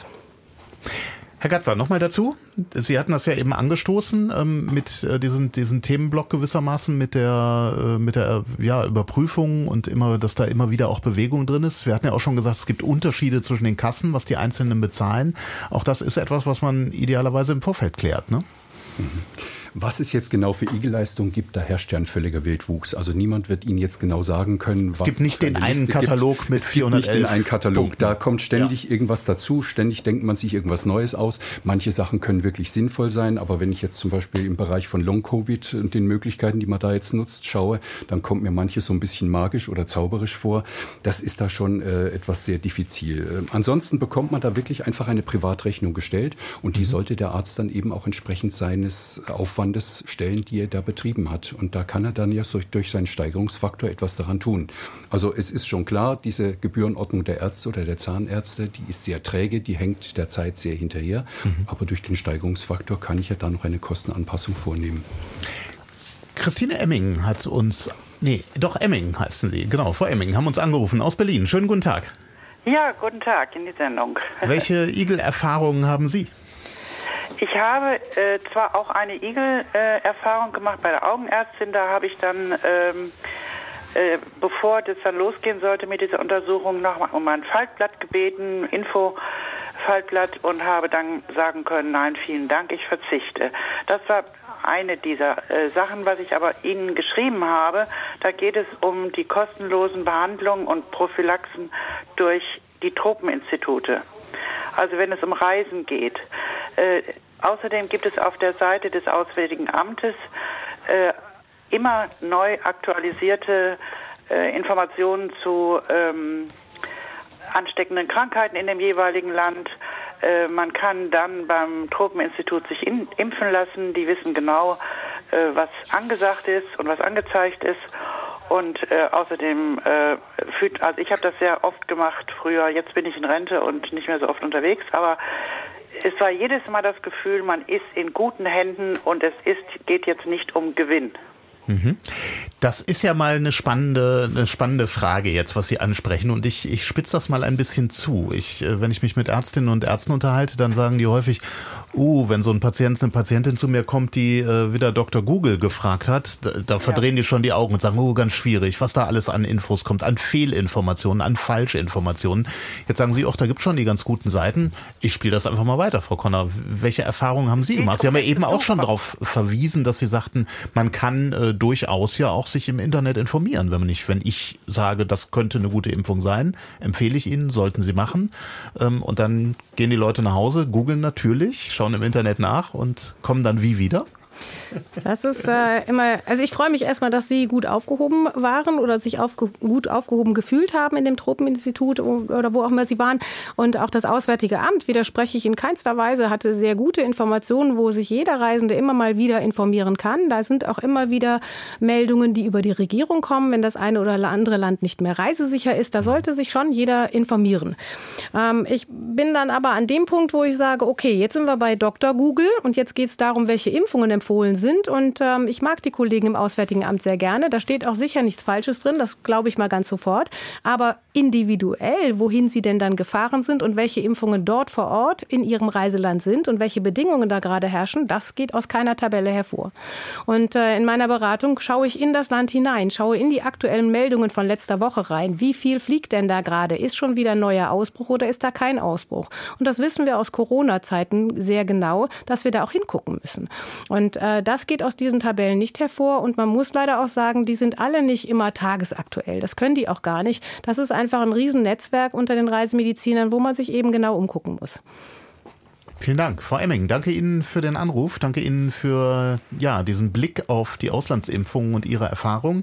Herr Gatzer, nochmal dazu. Sie hatten das ja eben angestoßen ähm, mit äh, diesen, diesen Themenblock gewissermaßen, mit der, äh, mit der ja, Überprüfung und immer, dass da immer wieder auch Bewegung drin ist. Wir hatten ja auch schon gesagt, es gibt Unterschiede zwischen den Kassen, was die Einzelnen bezahlen. Auch das ist etwas, was man idealerweise im Vorfeld klärt, ne? Mhm. Was es jetzt genau für I G E-Leistungen gibt, da herrscht ja ein völliger Wildwuchs. Also niemand wird Ihnen jetzt genau sagen können, was es gibt nicht den einen Katalog gibt. mit vierhundertelf. Es gibt nicht den einen Katalog. Punkten. Da kommt ständig ja. irgendwas dazu. Ständig denkt man sich irgendwas Neues aus. Manche Sachen können wirklich sinnvoll sein. Aber wenn ich jetzt zum Beispiel im Bereich von Long-Covid und den Möglichkeiten, die man da jetzt nutzt, schaue, dann kommt mir manches so ein bisschen magisch oder zauberisch vor. Das ist da schon äh, etwas sehr diffizil. Äh, ansonsten bekommt man da wirklich einfach eine Privatrechnung gestellt. Und die mhm. sollte der Arzt dann eben auch entsprechend seines Aufwandes stellen, die er da betrieben hat. Und da kann er dann ja durch, durch seinen Steigerungsfaktor etwas daran tun. Also es ist schon klar, diese Gebührenordnung der Ärzte oder der Zahnärzte, die ist sehr träge, die hängt der Zeit sehr hinterher. Mhm. Aber durch den Steigerungsfaktor kann ich ja da noch eine Kostenanpassung vornehmen. Christine Emming hat uns, nee, doch Emming heißen Sie, genau, Frau Emming, haben uns angerufen aus Berlin. Schönen guten Tag. Ja, guten Tag in die Sendung. Welche I G E L-Erfahrungen haben Sie? Ich habe äh, zwar auch eine I G E L-Erfahrung gemacht bei der Augenärztin. Da habe ich dann, ähm, äh, bevor das dann losgehen sollte mit dieser Untersuchung, noch mal um ein Faltblatt gebeten, Info-Faltblatt, und habe dann sagen können, nein, vielen Dank, ich verzichte. Das war eine dieser äh, Sachen, was ich aber Ihnen geschrieben habe. Da geht es um die kostenlosen Behandlungen und Prophylaxen durch die Tropeninstitute. Also wenn es um Reisen geht. Äh, außerdem gibt es auf der Seite des Auswärtigen Amtes äh, immer neu aktualisierte äh, Informationen zu ähm, ansteckenden Krankheiten in dem jeweiligen Land. Äh, man kann dann beim Tropeninstitut sich in, impfen lassen. Die wissen genau, äh, was angesagt ist und was angezeigt ist. Und äh, außerdem, äh, fühlt, also ich habe das sehr oft gemacht früher. Jetzt bin ich in Rente und nicht mehr so oft unterwegs. Aber es war jedes Mal das Gefühl, man ist in guten Händen und es ist, geht jetzt nicht um Gewinn. Das ist ja mal eine spannende, eine spannende Frage jetzt, was Sie ansprechen. Und ich, ich spitze das mal ein bisschen zu. Ich, wenn ich mich mit Ärztinnen und Ärzten unterhalte, dann sagen die häufig, uh, wenn so ein Patient, eine Patientin zu mir kommt, die äh, wieder Doktor Google gefragt hat, da, da verdrehen ja. die schon die Augen und sagen, oh, ganz schwierig, was da alles an Infos kommt, an Fehlinformationen, an Falschinformationen. Jetzt sagen Sie, ach, da gibt es schon die ganz guten Seiten. Ich spiele das einfach mal weiter, Frau Conner. Welche Erfahrungen haben Sie gemacht? Sie haben ja eben auch schon darauf verwiesen, dass Sie sagten, man kann äh, durchaus ja auch sich im Internet informieren. Wenn man nicht, wenn ich sage, das könnte eine gute Impfung sein, empfehle ich Ihnen, sollten Sie machen. Ähm, und dann gehen die Leute nach Hause, googeln natürlich, schauen im Internet nach und kommen dann wie wieder? Das ist äh, immer, also ich freue mich erstmal, dass Sie gut aufgehoben waren oder sich aufge, gut aufgehoben gefühlt haben in dem Tropeninstitut oder wo auch immer Sie waren. Und auch das Auswärtige Amt, widerspreche ich in keinster Weise, hatte sehr gute Informationen, wo sich jeder Reisende immer mal wieder informieren kann. Da sind auch immer wieder Meldungen, die über die Regierung kommen, wenn das eine oder andere Land nicht mehr reisesicher ist. Da sollte sich schon jeder informieren. Ähm, ich bin dann aber an dem Punkt, wo ich sage, okay, jetzt sind wir bei Doktor Google und jetzt geht es darum, welche Impfungen empfohlen sind. Und ähm, ich mag die Kollegen im Auswärtigen Amt sehr gerne. Da steht auch sicher nichts Falsches drin, das glaube ich mal ganz sofort. Aber individuell, wohin sie denn dann gefahren sind und welche Impfungen dort vor Ort in ihrem Reiseland sind und welche Bedingungen da gerade herrschen, das geht aus keiner Tabelle hervor. Und äh, in meiner Beratung schaue ich in das Land hinein, schaue in die aktuellen Meldungen von letzter Woche rein. Wie viel fliegt denn da gerade? Ist schon wieder ein neuer Ausbruch oder ist da kein Ausbruch? Und das wissen wir aus Corona-Zeiten sehr genau, dass wir da auch hingucken müssen. Und äh, das geht aus diesen Tabellen nicht hervor. Und man muss leider auch sagen, die sind alle nicht immer tagesaktuell. Das können die auch gar nicht. Das ist einfach ein Riesennetzwerk unter den Reisemedizinern, wo man sich eben genau umgucken muss. Vielen Dank, Frau Emming. Danke Ihnen für den Anruf. Danke Ihnen für ja, diesen Blick auf die Auslandsimpfungen und Ihre Erfahrung.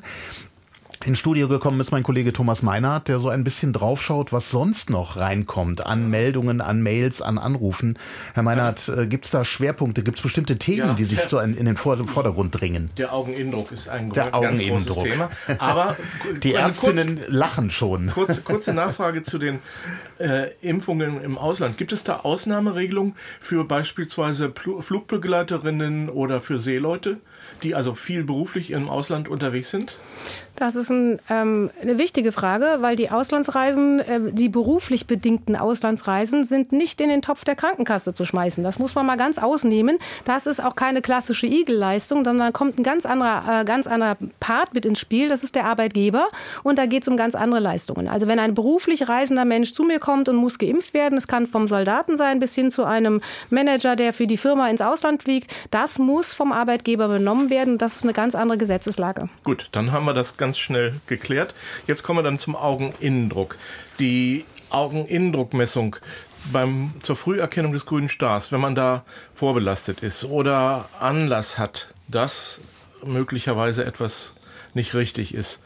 Ins Studio gekommen ist mein Kollege Thomas Meinhardt, der so ein bisschen draufschaut, was sonst noch reinkommt an Meldungen, an Mails, an Anrufen. Herr Meinhardt, äh, gibt es da Schwerpunkte, gibt es bestimmte Themen, ja, die sich so in, in den Vordergrund drängen? Der Augeninnendruck ist ein der ganz großes Thema. Aber die Ärztinnen kurz, lachen schon. Kurze, kurze Nachfrage zu den äh, Impfungen im Ausland. Gibt es da Ausnahmeregelungen für beispielsweise Pl- Flugbegleiterinnen oder für Seeleute, die also viel beruflich im Ausland unterwegs sind? Das ist ein, ähm, eine wichtige Frage, weil die Auslandsreisen, äh, die beruflich bedingten Auslandsreisen sind nicht in den Topf der Krankenkasse zu schmeißen. Das muss man mal ganz ausnehmen. Das ist auch keine klassische I G E-Leistung, sondern da kommt ein ganz anderer, äh, ganz anderer Part mit ins Spiel. Das ist der Arbeitgeber und da geht es um ganz andere Leistungen. Also wenn ein beruflich reisender Mensch zu mir kommt und muss geimpft werden, es kann vom Soldaten sein bis hin zu einem Manager, der für die Firma ins Ausland fliegt, das muss vom Arbeitgeber übernommen werden. Das ist eine ganz andere Gesetzeslage. Gut, dann haben wir das ganz schnell geklärt. Jetzt kommen wir dann zum Augeninnendruck. Die Augeninnendruckmessung beim, zur Früherkennung des grünen Stars, wenn man da vorbelastet ist oder Anlass hat, dass möglicherweise etwas nicht richtig ist.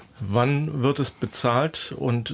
Wann wird es bezahlt und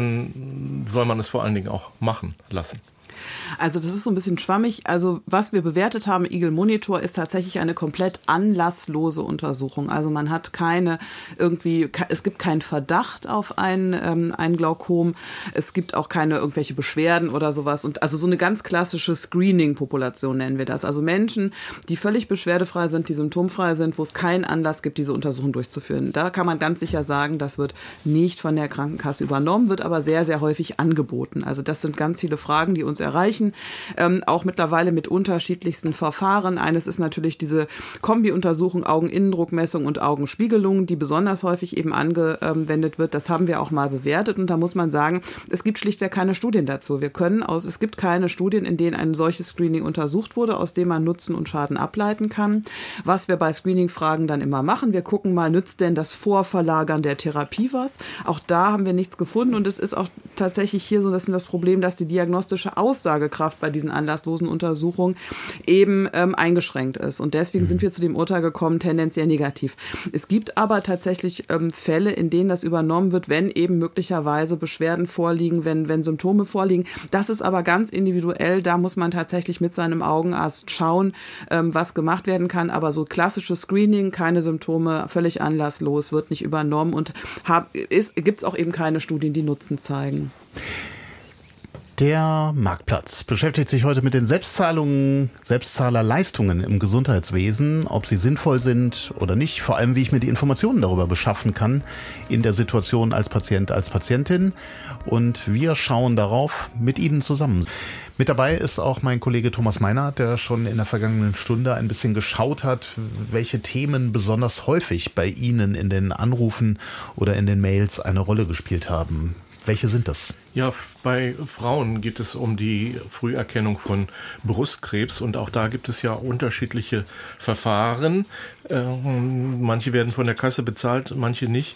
wann soll man es vor allen Dingen auch machen lassen? Also das ist so ein bisschen schwammig. Also was wir bewertet haben, Eagle Monitor, ist tatsächlich eine komplett anlasslose Untersuchung. Also man hat keine irgendwie, es gibt keinen Verdacht auf ein, ähm, ein Glaukom. Es gibt auch keine irgendwelche Beschwerden oder sowas. Und also so eine ganz klassische Screening-Population nennen wir das. Also Menschen, die völlig beschwerdefrei sind, die symptomfrei sind, wo es keinen Anlass gibt, diese Untersuchung durchzuführen. Da kann man ganz sicher sagen, das wird nicht von der Krankenkasse übernommen, wird aber sehr, sehr häufig angeboten. Also das sind ganz viele Fragen, die uns erreichen. Ähm, auch mittlerweile mit unterschiedlichsten Verfahren. Eines ist natürlich diese Kombi-Untersuchung, Augeninnendruckmessung und Augenspiegelung, die besonders häufig eben angewendet wird. Das haben wir auch mal bewertet und da muss man sagen, es gibt schlichtweg keine Studien dazu. Wir können aus, es gibt keine Studien, in denen ein solches Screening untersucht wurde, aus dem man Nutzen und Schaden ableiten kann. Was wir bei Screening-Fragen dann immer machen, wir gucken mal, nützt denn das Vorverlagern der Therapie was? Auch da haben wir nichts gefunden und es ist auch tatsächlich hier so ein bisschen das Problem, dass die diagnostische Aussagekraft bei diesen anlasslosen Untersuchungen eben ähm, eingeschränkt ist. Und deswegen mhm. sind wir zu dem Urteil gekommen, tendenziell negativ. Es gibt aber tatsächlich ähm, Fälle, in denen das übernommen wird, wenn eben möglicherweise Beschwerden vorliegen, wenn, wenn Symptome vorliegen. Das ist aber ganz individuell. Da muss man tatsächlich mit seinem Augenarzt schauen, ähm, was gemacht werden kann. Aber so klassisches Screening, keine Symptome, völlig anlasslos, wird nicht übernommen und gibt es auch eben keine Studien, die Nutzen zeigen. Der Marktplatz beschäftigt sich heute mit den Selbstzahlungen, Selbstzahlerleistungen im Gesundheitswesen, ob sie sinnvoll sind oder nicht, vor allem wie ich mir die Informationen darüber beschaffen kann in der Situation als Patient, als Patientin. Und wir schauen darauf mit Ihnen zusammen. Mit dabei ist auch mein Kollege Thomas Meinert, der schon in der vergangenen Stunde ein bisschen geschaut hat, welche Themen besonders häufig bei Ihnen in den Anrufen oder in den Mails eine Rolle gespielt haben. Welche sind das? Ja, bei Frauen geht es um die Früherkennung von Brustkrebs und auch da gibt es ja unterschiedliche Verfahren. Ähm, manche werden von der Kasse bezahlt, manche nicht.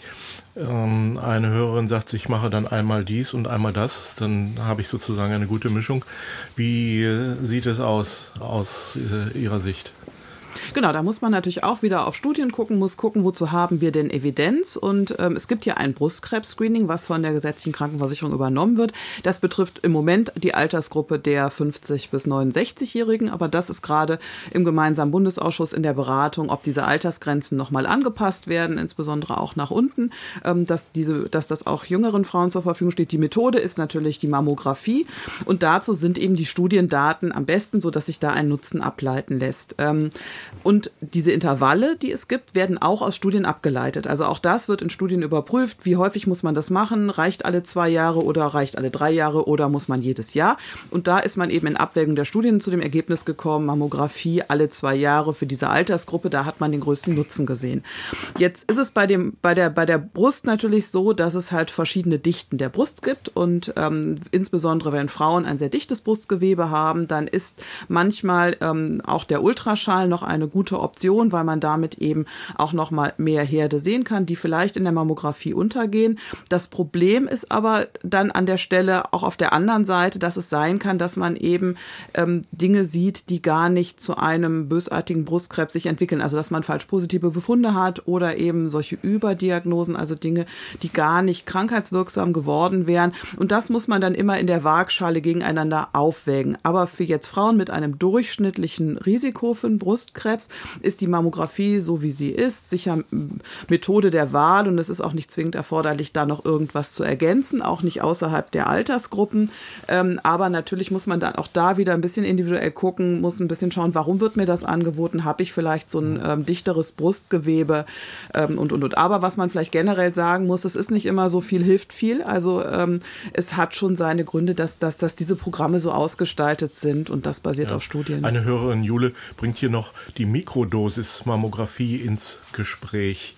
Ähm, eine Hörerin sagt, ich mache dann einmal dies und einmal das, dann habe ich sozusagen eine gute Mischung. Wie äh, sieht es aus, aus äh, Ihrer Sicht? Genau, da muss man natürlich auch wieder auf Studien gucken, muss gucken, wozu haben wir denn Evidenz. Und ähm, es gibt hier ein Brustkrebs-Screening, was von der gesetzlichen Krankenversicherung übernommen wird. Das betrifft im Moment die Altersgruppe der fünfzig- bis neunundsechzigjährigen. Aber das ist gerade im gemeinsamen Bundesausschuss in der Beratung, ob diese Altersgrenzen nochmal angepasst werden, insbesondere auch nach unten, ähm, dass, diese, dass das auch jüngeren Frauen zur Verfügung steht. Die Methode ist natürlich die Mammographie. Und dazu sind eben die Studiendaten am besten, sodass sich da ein Nutzen ableiten lässt. Ähm, Und diese Intervalle, die es gibt, werden auch aus Studien abgeleitet. Also auch das wird in Studien überprüft. Wie häufig muss man das machen? Reicht alle zwei Jahre oder reicht alle drei Jahre oder muss man jedes Jahr? Und da ist man eben in Abwägung der Studien zu dem Ergebnis gekommen, Mammographie alle zwei Jahre für diese Altersgruppe, da hat man den größten Nutzen gesehen. Jetzt ist es bei dem, bei der, bei der Brust natürlich so, dass es halt verschiedene Dichten der Brust gibt und ähm, insbesondere wenn Frauen ein sehr dichtes Brustgewebe haben, dann ist manchmal ähm, auch der Ultraschall noch eine gute Option, weil man damit eben auch noch mal mehr Herde sehen kann, die vielleicht in der Mammographie untergehen. Das Problem ist aber dann an der Stelle auch auf der anderen Seite, dass es sein kann, dass man eben ähm, Dinge sieht, die gar nicht zu einem bösartigen Brustkrebs sich entwickeln. Also dass man falsch positive Befunde hat oder eben solche Überdiagnosen, also Dinge, die gar nicht krankheitswirksam geworden wären. Und das muss man dann immer in der Waagschale gegeneinander aufwägen. Aber für jetzt Frauen mit einem durchschnittlichen Risiko für einen Brustkrebs ist die Mammographie so, wie sie ist, sicher Methode der Wahl und es ist auch nicht zwingend erforderlich, da noch irgendwas zu ergänzen, auch nicht außerhalb der Altersgruppen. Ähm, aber natürlich muss man dann auch da wieder ein bisschen individuell gucken, muss ein bisschen schauen, warum wird mir das angeboten? Habe ich vielleicht so ein ähm, dichteres Brustgewebe ähm, und, und, und. Aber was man vielleicht generell sagen muss, es ist nicht immer so viel hilft viel. Also ähm, es hat schon seine Gründe, dass, dass, dass diese Programme so ausgestaltet sind und das basiert ja. auf Studien. Eine Hörerin, Jule, bringt hier noch die Mikrodosis-Mammographie ins Gespräch.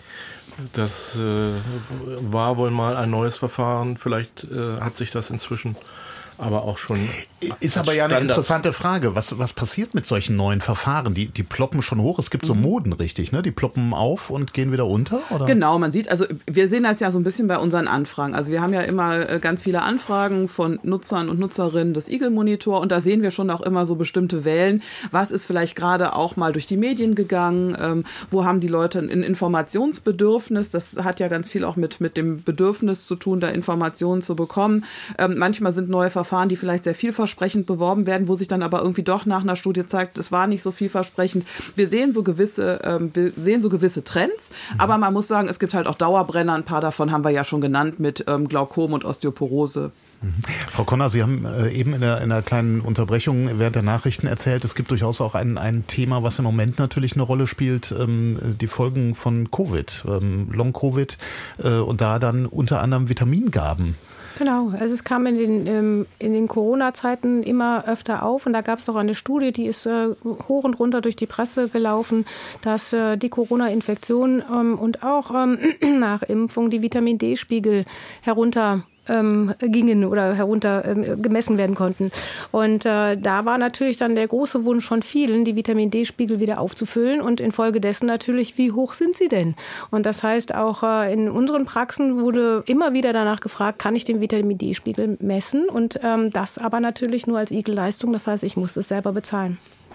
Das äh, war wohl mal ein neues Verfahren. Vielleicht äh, hat sich das inzwischen aber auch schon. Ist aber ja eine Standard. Interessante Frage. Was, was passiert mit solchen neuen Verfahren? Die, die ploppen schon hoch. Es gibt so Moden, richtig, ne? Die ploppen auf und gehen wieder unter, oder? Genau, man sieht, also wir sehen das ja so ein bisschen bei unseren Anfragen. Also wir haben ja immer ganz viele Anfragen von Nutzern und Nutzerinnen des Eagle-Monitor und da sehen wir schon auch immer so bestimmte Wellen. Was ist vielleicht gerade auch mal durch die Medien gegangen? Ähm, wo haben die Leute ein Informationsbedürfnis? Das hat ja ganz viel auch mit, mit dem Bedürfnis zu tun, da Informationen zu bekommen. Ähm, manchmal sind neue Verfahren die vielleicht sehr vielversprechend beworben werden, wo sich dann aber irgendwie doch nach einer Studie zeigt, es war nicht so vielversprechend. Wir sehen so gewisse, ähm, wir sehen so gewisse Trends, mhm. aber man muss sagen, es gibt halt auch Dauerbrenner. Ein paar davon haben wir ja schon genannt mit ähm, Glaukom und Osteoporose. Mhm. Frau Conner, Sie haben äh, eben in, der, in einer kleinen Unterbrechung während der Nachrichten erzählt, es gibt durchaus auch ein, ein Thema, was im Moment natürlich eine Rolle spielt, ähm, die Folgen von Covid, ähm, Long-Covid äh, und da dann unter anderem Vitamingaben. Genau, also es kam in den, ähm, in den Corona-Zeiten immer öfter auf und da gab es auch eine Studie, die ist äh, hoch und runter durch die Presse gelaufen, dass äh, die Corona-Infektion ähm, und auch ähm, nach Impfung die Vitamin-D-Spiegel herunter ähm, gingen oder herunter ähm, gemessen werden konnten. Und äh, da war natürlich dann der große Wunsch von vielen, die Vitamin-D-Spiegel wieder aufzufüllen und infolgedessen natürlich, wie hoch sind sie denn? Und das heißt, auch äh, in unseren Praxen wurde immer wieder danach gefragt, kann ich den Vitamin-D-Spiegel messen? Und ähm, das aber natürlich nur als Igelleistung, das heißt, ich muss es selber bezahlen.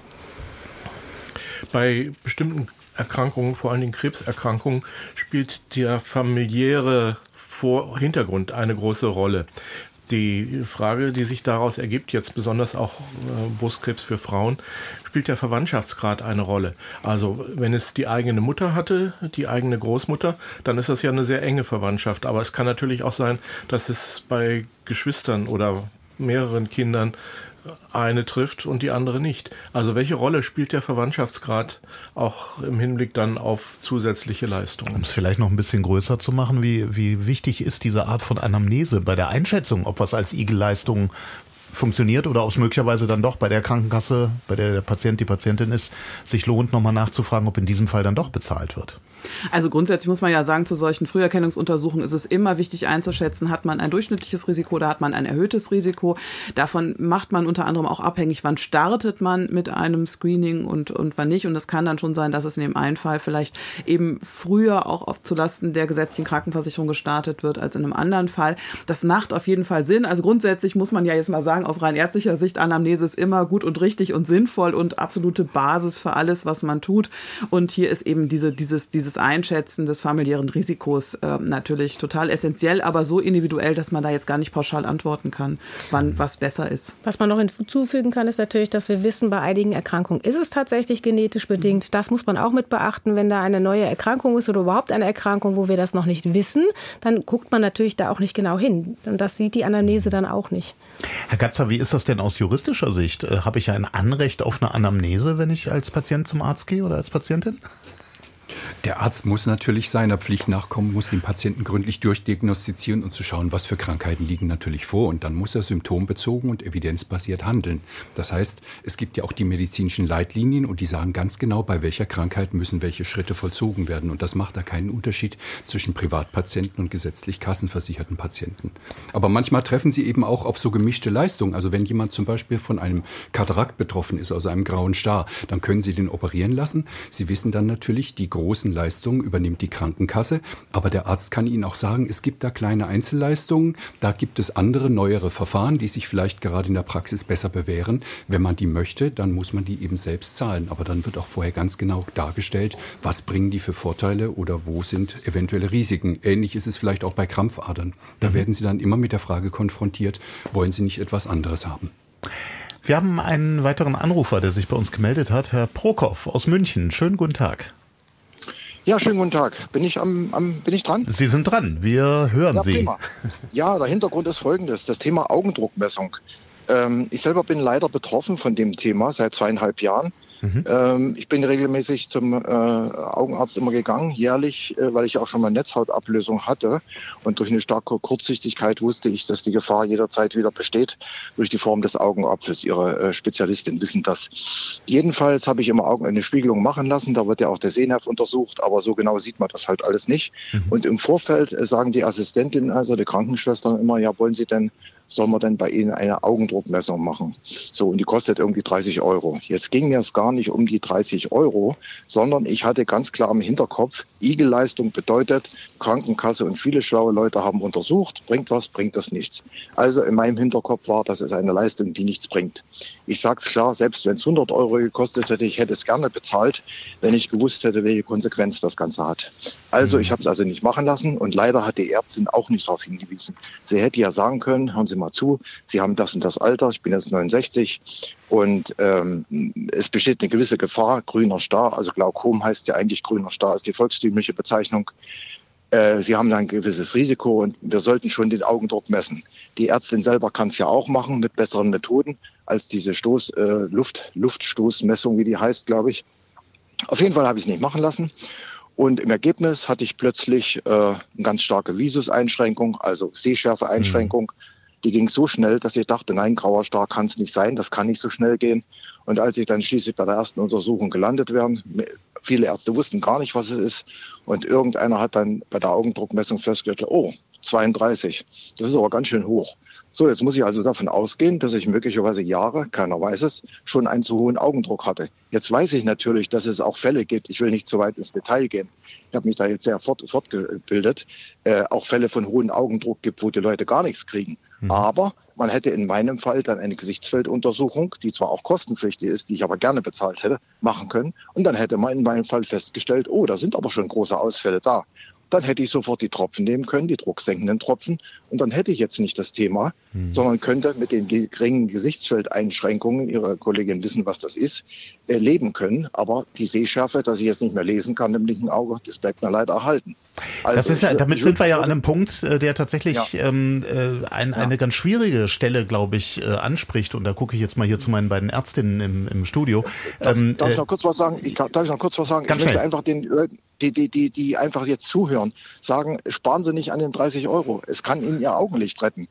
Bei bestimmten Erkrankungen, vor allen Dingen Krebserkrankungen, spielt der familiäre Vor- Hintergrund eine große Rolle. Die Frage, die sich daraus ergibt, jetzt besonders auch äh, Brustkrebs für Frauen, spielt der Verwandtschaftsgrad eine Rolle. Also wenn es die eigene Mutter hatte, die eigene Großmutter, dann ist das ja eine sehr enge Verwandtschaft. Aber es kann natürlich auch sein, dass es bei Geschwistern oder mehreren Kindern eine trifft und die andere nicht. Also welche Rolle spielt der Verwandtschaftsgrad auch im Hinblick dann auf zusätzliche Leistungen? Um es vielleicht noch ein bisschen größer zu machen, wie, wie wichtig ist diese Art von Anamnese bei der Einschätzung, ob was als Igelleistung funktioniert oder ob es möglicherweise dann doch bei der Krankenkasse, bei der der Patient die Patientin ist, sich lohnt, nochmal nachzufragen, ob in diesem Fall dann doch bezahlt wird? Also grundsätzlich muss man ja sagen, zu solchen Früherkennungsuntersuchungen ist es immer wichtig einzuschätzen, hat man ein durchschnittliches Risiko oder hat man ein erhöhtes Risiko. Davon macht man unter anderem auch abhängig, wann startet man mit einem Screening und, und wann nicht. Und es kann dann schon sein, dass es in dem einen Fall vielleicht eben früher auch auf zulasten der gesetzlichen Krankenversicherung gestartet wird als in einem anderen Fall. Das macht auf jeden Fall Sinn. Also grundsätzlich muss man ja jetzt mal sagen, aus rein ärztlicher Sicht, Anamnese ist immer gut und richtig und sinnvoll und absolute Basis für alles, was man tut. Und hier ist eben diese, dieses, dieses Einschätzen des familiären Risikos äh, natürlich total essentiell, aber so individuell, dass man da jetzt gar nicht pauschal antworten kann, wann was besser ist. Was man noch hinzufügen kann, ist natürlich, dass wir wissen, bei einigen Erkrankungen ist es tatsächlich genetisch bedingt. Das muss man auch mit beachten, wenn da eine neue Erkrankung ist oder überhaupt eine Erkrankung, wo wir das noch nicht wissen, dann guckt man natürlich da auch nicht genau hin. Und das sieht die Anamnese dann auch nicht. Herr Gatzer, wie ist das denn aus juristischer Sicht? Äh, habe ich ein Anrecht auf eine Anamnese, wenn ich als Patient zum Arzt gehe oder als Patientin? Der Arzt muss natürlich seiner Pflicht nachkommen, muss den Patienten gründlich durchdiagnostizieren und zu schauen, was für Krankheiten liegen natürlich vor. Und dann muss er symptombezogen und evidenzbasiert handeln. Das heißt, es gibt ja auch die medizinischen Leitlinien und die sagen ganz genau, bei welcher Krankheit müssen welche Schritte vollzogen werden. Und das macht da keinen Unterschied zwischen Privatpatienten und gesetzlich kassenversicherten Patienten. Aber manchmal treffen sie eben auch auf so gemischte Leistungen. Also wenn jemand zum Beispiel von einem Katarakt betroffen ist, also einem grauen Star, dann können sie den operieren lassen. Sie wissen dann natürlich, die großen Leistungen übernimmt die Krankenkasse, aber der Arzt kann Ihnen auch sagen, es gibt da kleine Einzelleistungen, da gibt es andere, neuere Verfahren, die sich vielleicht gerade in der Praxis besser bewähren. Wenn man die möchte, dann muss man die eben selbst zahlen, aber dann wird auch vorher ganz genau dargestellt, was bringen die für Vorteile oder wo sind eventuelle Risiken. Ähnlich ist es vielleicht auch bei Krampfadern. Da mhm. werden Sie dann immer mit der Frage konfrontiert, wollen Sie nicht etwas anderes haben? Wir haben einen weiteren Anrufer, der sich bei uns gemeldet hat, Herr Prokop aus München. Schönen guten Tag. Ja, schönen guten Tag. Bin ich am, am bin ich dran? Sie sind dran. Wir hören ja, Sie. Prima. Ja, der Hintergrund ist folgendes. Das Thema Augendruckmessung. Ähm, ich selber bin leider betroffen von dem Thema seit zweieinhalb Jahren. Mhm. Ähm, ich bin regelmäßig zum äh, Augenarzt immer gegangen, jährlich, äh, weil ich auch schon mal Netzhautablösung hatte. Und durch eine starke Kurzsichtigkeit wusste ich, dass die Gefahr jederzeit wieder besteht durch die Form des Augenapfels. Ihre äh, Spezialistin wissen das. Jedenfalls habe ich immer Augen eine Spiegelung machen lassen. Da wird ja auch der Sehnerv untersucht, aber so genau sieht man das halt alles nicht. Mhm. Und im Vorfeld äh, sagen die Assistentinnen, also die Krankenschwestern immer, ja, wollen Sie denn soll man denn bei Ihnen eine Augendruckmessung machen? So, und die kostet irgendwie dreißig Euro. Jetzt ging mir es gar nicht um die dreißig Euro, sondern ich hatte ganz klar im Hinterkopf, Igelleistung bedeutet, Krankenkasse und viele schlaue Leute haben untersucht, bringt was, bringt das nichts. Also in meinem Hinterkopf war, das ist eine Leistung, die nichts bringt. Ich sage es klar, selbst wenn es hundert Euro gekostet hätte, ich hätte es gerne bezahlt, wenn ich gewusst hätte, welche Konsequenz das Ganze hat. Also ich habe es also nicht machen lassen und leider hat die Ärztin auch nicht darauf hingewiesen. Sie hätte ja sagen können, hören Sie mal zu, Sie haben das und das Alter, ich bin jetzt neunundsechzig und ähm, es besteht eine gewisse Gefahr, grüner Star, also Glaukom heißt ja eigentlich grüner Star, ist die volkstümliche Bezeichnung. Äh, Sie haben da ein gewisses Risiko und wir sollten schon den Augendruck messen. Die Ärztin selber kann es ja auch machen mit besseren Methoden als diese Stoß, äh, Luft, Luftstoßmessung, wie die heißt, glaube ich. Auf jeden Fall habe ich es nicht machen lassen. Und im Ergebnis hatte ich plötzlich äh, eine ganz starke Visuseinschränkung, also Sehschärfeeinschränkung. Mhm. Die ging so schnell, dass ich dachte, nein, grauer Star kann es nicht sein, das kann nicht so schnell gehen. Und als ich dann schließlich bei der ersten Untersuchung gelandet wäre, viele Ärzte wussten gar nicht, was es ist. Und irgendeiner hat dann bei der Augendruckmessung festgestellt, oh, zweiunddreißig. Das ist aber ganz schön hoch. So, jetzt muss ich also davon ausgehen, dass ich möglicherweise Jahre, keiner weiß es, schon einen zu hohen Augendruck hatte. Jetzt weiß ich natürlich, dass es auch Fälle gibt. Ich will nicht zu weit ins Detail gehen. Ich habe mich da jetzt sehr fort, fortgebildet. Äh, auch Fälle von hohem Augendruck gibt, wo die Leute gar nichts kriegen. Mhm. Aber man hätte in meinem Fall dann eine Gesichtsfelduntersuchung, die zwar auch kostenpflichtig ist, die ich aber gerne bezahlt hätte, machen können. Und dann hätte man in meinem Fall festgestellt, oh, da sind aber schon große Ausfälle da. Dann hätte ich sofort die Tropfen nehmen können, die drucksenkenden Tropfen. Und dann hätte ich jetzt nicht das Thema, hm. sondern könnte mit den geringen Gesichtsfeldeinschränkungen, Ihre Kollegin wissen, was das ist, äh, leben können. Aber die Sehschärfe, dass ich jetzt nicht mehr lesen kann im linken Auge, das bleibt mir leider erhalten. Also das ist ja, damit ich, sind wir ja an einem Punkt, der tatsächlich ja. ähm, äh, ein, ja. eine ganz schwierige Stelle, glaube ich, äh, anspricht. Und da gucke ich jetzt mal hier zu meinen beiden Ärztinnen im, im Studio. Darf, ähm, darf ich äh, noch kurz was sagen? Ich, darf ich noch kurz was sagen? Ganz ich möchte schnell. einfach den Leuten, die, die, die, die einfach jetzt zuhören, sagen, sparen Sie nicht an den dreißig Euro. Es kann Ihnen Ihr Augenlicht retten.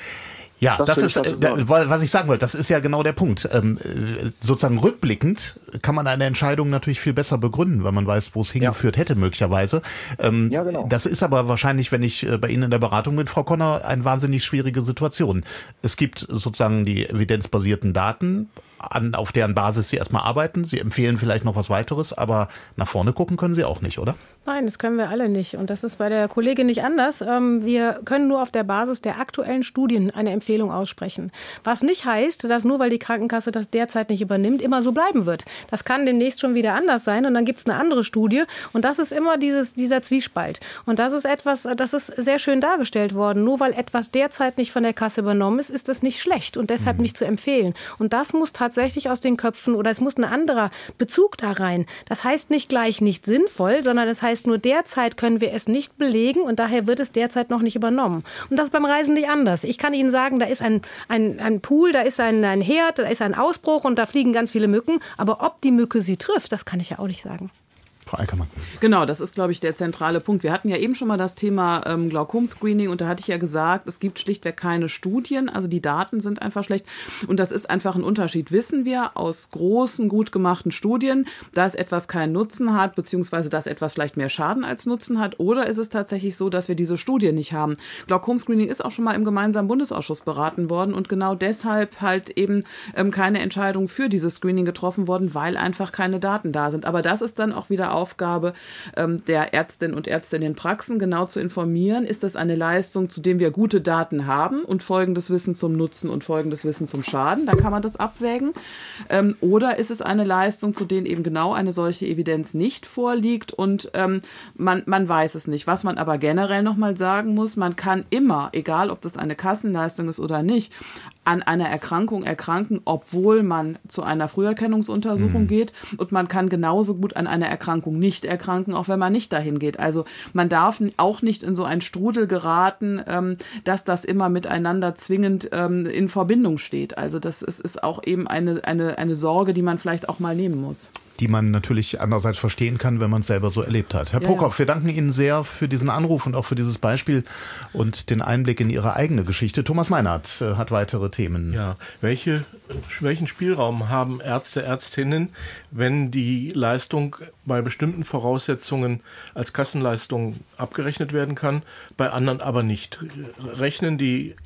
Ja, das, das ist, äh, was ich sagen wollte, das ist ja genau der Punkt. Ähm, sozusagen rückblickend kann man eine Entscheidung natürlich viel besser begründen, weil man weiß, wo es hingeführt ja. hätte möglicherweise. Ähm, ja, genau. Das ist aber wahrscheinlich, wenn ich bei Ihnen in der Beratung bin, Frau Conner, eine wahnsinnig schwierige Situation. Es gibt sozusagen die evidenzbasierten Daten, an, auf deren Basis Sie erstmal arbeiten. Sie empfehlen vielleicht noch was weiteres, aber nach vorne gucken können Sie auch nicht, oder? Nein, das können wir alle nicht. Und das ist bei der Kollegin nicht anders. Wir können nur auf der Basis der aktuellen Studien eine Empfehlung aussprechen. Was nicht heißt, dass nur weil die Krankenkasse das derzeit nicht übernimmt, immer so bleiben wird. Das kann demnächst schon wieder anders sein und dann gibt es eine andere Studie. Und das ist immer dieses, dieser Zwiespalt. Und das ist etwas, das ist sehr schön dargestellt worden. Nur weil etwas derzeit nicht von der Kasse übernommen ist, ist das nicht schlecht und deshalb mhm. nicht zu empfehlen. Und das muss tatsächlich aus den Köpfen oder es muss ein anderer Bezug da rein. Das heißt nicht gleich nicht sinnvoll, sondern das heißt, nur derzeit können wir es nicht belegen und daher wird es derzeit noch nicht übernommen. Und das ist beim Reisen nicht anders. Ich kann Ihnen sagen, da ist ein, ein, ein Pool, da ist ein, ein Herd, da ist ein Ausbruch und da fliegen ganz viele Mücken. Aber ob die Mücke sie trifft, das kann ich ja auch nicht sagen. Frau Eickermann. Genau, das ist, glaube ich, der zentrale Punkt. Wir hatten ja eben schon mal das Thema ähm, Glaukom-Screening und da hatte ich ja gesagt, es gibt schlichtweg keine Studien, also die Daten sind einfach schlecht und das ist einfach ein Unterschied, wissen wir aus großen, gut gemachten Studien, dass etwas keinen Nutzen hat, beziehungsweise dass etwas vielleicht mehr Schaden als Nutzen hat, oder ist es tatsächlich so, dass wir diese Studie nicht haben? Glaukom-Screening ist auch schon mal im gemeinsamen Bundesausschuss beraten worden und genau deshalb halt eben ähm, keine Entscheidung für dieses Screening getroffen worden, weil einfach keine Daten da sind. Aber das ist dann auch wieder Aufgabe ähm, der Ärztinnen und Ärzte in den Praxen, genau zu informieren, ist das eine Leistung, zu dem wir gute Daten haben und folgendes Wissen zum Nutzen und folgendes Wissen zum Schaden, dann kann man das abwägen. Ähm, oder ist es eine Leistung, zu denen eben genau eine solche Evidenz nicht vorliegt und ähm, man, man weiß es nicht. Was man aber generell nochmal sagen muss, man kann immer, egal ob das eine Kassenleistung ist oder nicht, an einer Erkrankung erkranken, obwohl man zu einer Früherkennungsuntersuchung mhm. geht. Und man kann genauso gut an einer Erkrankung nicht erkranken, auch wenn man nicht dahin geht. Also man darf auch nicht in so einen Strudel geraten, ähm, dass das immer miteinander zwingend ähm, in Verbindung steht. Also das ist, ist auch eben eine, eine, eine Sorge, die man vielleicht auch mal nehmen muss. Die man natürlich andererseits verstehen kann, wenn man es selber so erlebt hat. Herr ja, Prokop, ja. wir danken Ihnen sehr für diesen Anruf und auch für dieses Beispiel und den Einblick in Ihre eigene Geschichte. Thomas Meinert äh, hat weitere Themen. Ja, welche, welchen Spielraum haben Ärzte, Ärztinnen, wenn die Leistung bei bestimmten Voraussetzungen als Kassenleistung abgerechnet werden kann, bei anderen aber nicht? Rechnen die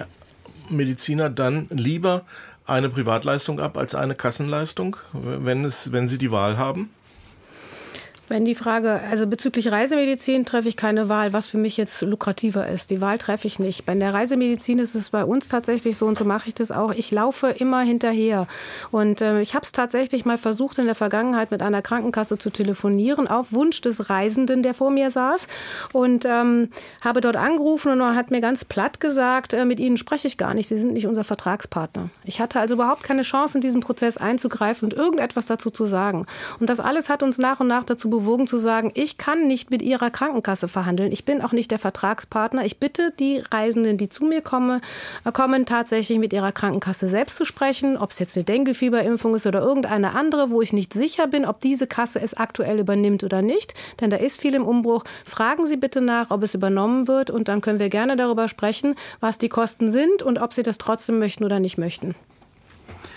Mediziner dann lieber eine Privatleistung ab als eine Kassenleistung, wenn es, wenn sie die Wahl haben? Wenn die Frage, also bezüglich Reisemedizin treffe ich keine Wahl, was für mich jetzt lukrativer ist. Die Wahl treffe ich nicht. Bei der Reisemedizin ist es bei uns tatsächlich so und so mache ich das auch. Ich laufe immer hinterher. Und äh, ich habe es tatsächlich mal versucht in der Vergangenheit mit einer Krankenkasse zu telefonieren, auf Wunsch des Reisenden, der vor mir saß. Und ähm, habe dort angerufen und man hat mir ganz platt gesagt, äh, mit Ihnen spreche ich gar nicht, Sie sind nicht unser Vertragspartner. Ich hatte also überhaupt keine Chance, in diesen Prozess einzugreifen und irgendetwas dazu zu sagen. Und das alles hat uns nach und nach dazu bewogen zu sagen, ich kann nicht mit Ihrer Krankenkasse verhandeln. Ich bin auch nicht der Vertragspartner. Ich bitte die Reisenden, die zu mir kommen, kommen tatsächlich mit ihrer Krankenkasse selbst zu sprechen, ob es jetzt eine Dengue-Fieberimpfung ist oder irgendeine andere, wo ich nicht sicher bin, ob diese Kasse es aktuell übernimmt oder nicht. Denn da ist viel im Umbruch. Fragen Sie bitte nach, ob es übernommen wird und dann können wir gerne darüber sprechen, was die Kosten sind und ob Sie das trotzdem möchten oder nicht möchten.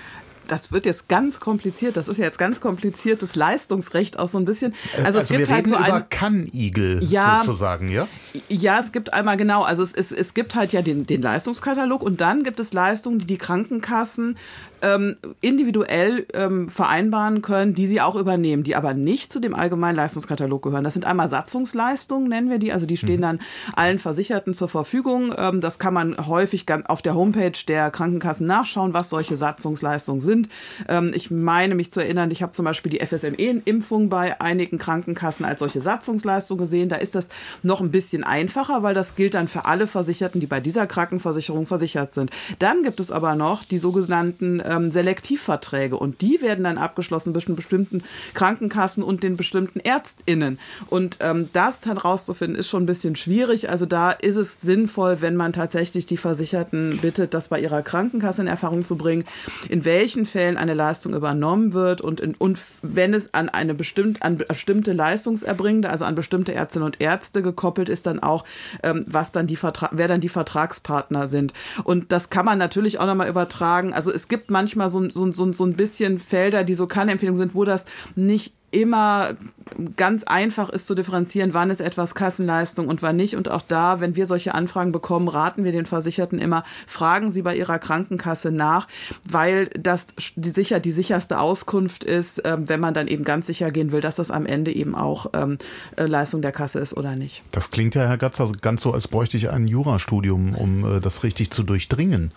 das wird jetzt ganz kompliziert. Das ist ja jetzt ganz kompliziertes Leistungsrecht auch so ein bisschen. Also, also es gibt wir halt reden so über ein Kann-Igel ja, sozusagen, ja? Ja, es gibt einmal genau, also es, es, es gibt halt ja den, den Leistungskatalog und dann gibt es Leistungen, die die Krankenkassen ähm, individuell ähm, vereinbaren können, die sie auch übernehmen, die aber nicht zu dem allgemeinen Leistungskatalog gehören. Das sind einmal Satzungsleistungen, nennen wir die, also die stehen mhm. dann allen Versicherten zur Verfügung. Ähm, das kann man häufig ganz auf der Homepage der Krankenkassen nachschauen, was solche Satzungsleistungen sind. Ähm, ich meine mich zu erinnern, ich habe zum Beispiel die F S M E-Impfung bei einigen Krankenkassen als solche Satzungsleistung gesehen. Da ist das noch ein bisschen einfacher, weil das gilt dann für alle Versicherten, die bei dieser Krankenversicherung versichert sind. Dann gibt es aber noch die sogenannten ähm, Selektivverträge und die werden dann abgeschlossen zwischen bestimmten Krankenkassen und den bestimmten ÄrztInnen. Und ähm, das dann rauszufinden, ist schon ein bisschen schwierig. Also da ist es sinnvoll, wenn man tatsächlich die Versicherten bittet, das bei ihrer Krankenkasse in Erfahrung zu bringen, in welchen Fällen eine Leistung übernommen wird und, in, und wenn es an eine bestimmt, an bestimmte Leistungserbringende, also an bestimmte Ärztinnen und Ärzte gekoppelt ist, dann auch, ähm, was dann die Vertra- wer dann die Vertragspartner sind. Und das kann man natürlich auch nochmal übertragen. Also es gibt manchmal so, so, so, so ein bisschen Felder, die so Kann-Empfehlungen sind, wo das nicht immer ganz einfach ist zu differenzieren, wann ist etwas Kassenleistung und wann nicht. Und auch da, wenn wir solche Anfragen bekommen, raten wir den Versicherten immer, fragen Sie bei Ihrer Krankenkasse nach, weil das die, sicher die sicherste Auskunft ist, äh, wenn man dann eben ganz sicher gehen will, dass das am Ende eben auch ähm, Leistung der Kasse ist oder nicht. Das klingt ja, Herr Gatzer, ganz so, als bräuchte ich ein Jurastudium, um äh, das richtig zu durchdringen.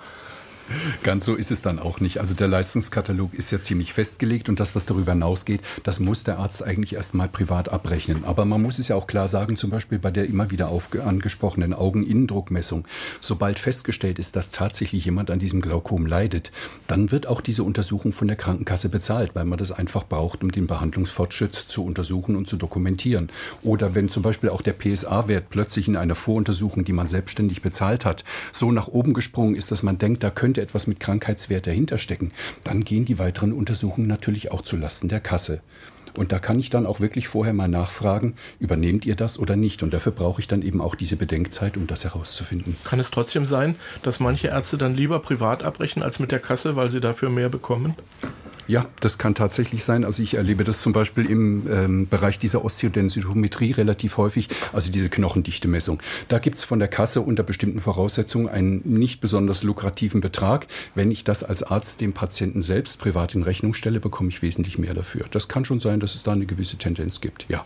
Ganz so ist es dann auch nicht. Also der Leistungskatalog ist ja ziemlich festgelegt und das, was darüber hinausgeht, das muss der Arzt eigentlich erst mal privat abrechnen. Aber man muss es ja auch klar sagen, zum Beispiel bei der immer wieder aufge- angesprochenen Augeninnendruckmessung, sobald festgestellt ist, dass tatsächlich jemand an diesem Glaukom leidet, dann wird auch diese Untersuchung von der Krankenkasse bezahlt, weil man das einfach braucht, um den Behandlungsfortschritt zu untersuchen und zu dokumentieren. Oder wenn zum Beispiel auch der P S A-Wert plötzlich in einer Voruntersuchung, die man selbstständig bezahlt hat, so nach oben gesprungen ist, dass man denkt, da könnte etwas mit Krankheitswert dahinter stecken, dann gehen die weiteren Untersuchungen natürlich auch zulasten der Kasse. Und da kann ich dann auch wirklich vorher mal nachfragen, übernehmt ihr das oder nicht? Und dafür brauche ich dann eben auch diese Bedenkzeit, um das herauszufinden. Kann es trotzdem sein, dass manche Ärzte dann lieber privat abrechnen als mit der Kasse, weil sie dafür mehr bekommen? Ja, das kann tatsächlich sein. Also ich erlebe das zum Beispiel im ähm, Bereich dieser Osteodensitometrie relativ häufig, also diese Knochendichte-Messung. Da gibt's von der Kasse unter bestimmten Voraussetzungen einen nicht besonders lukrativen Betrag. Wenn ich das als Arzt dem Patienten selbst privat in Rechnung stelle, bekomme ich wesentlich mehr dafür. Das kann schon sein, dass es da eine gewisse Tendenz gibt, ja.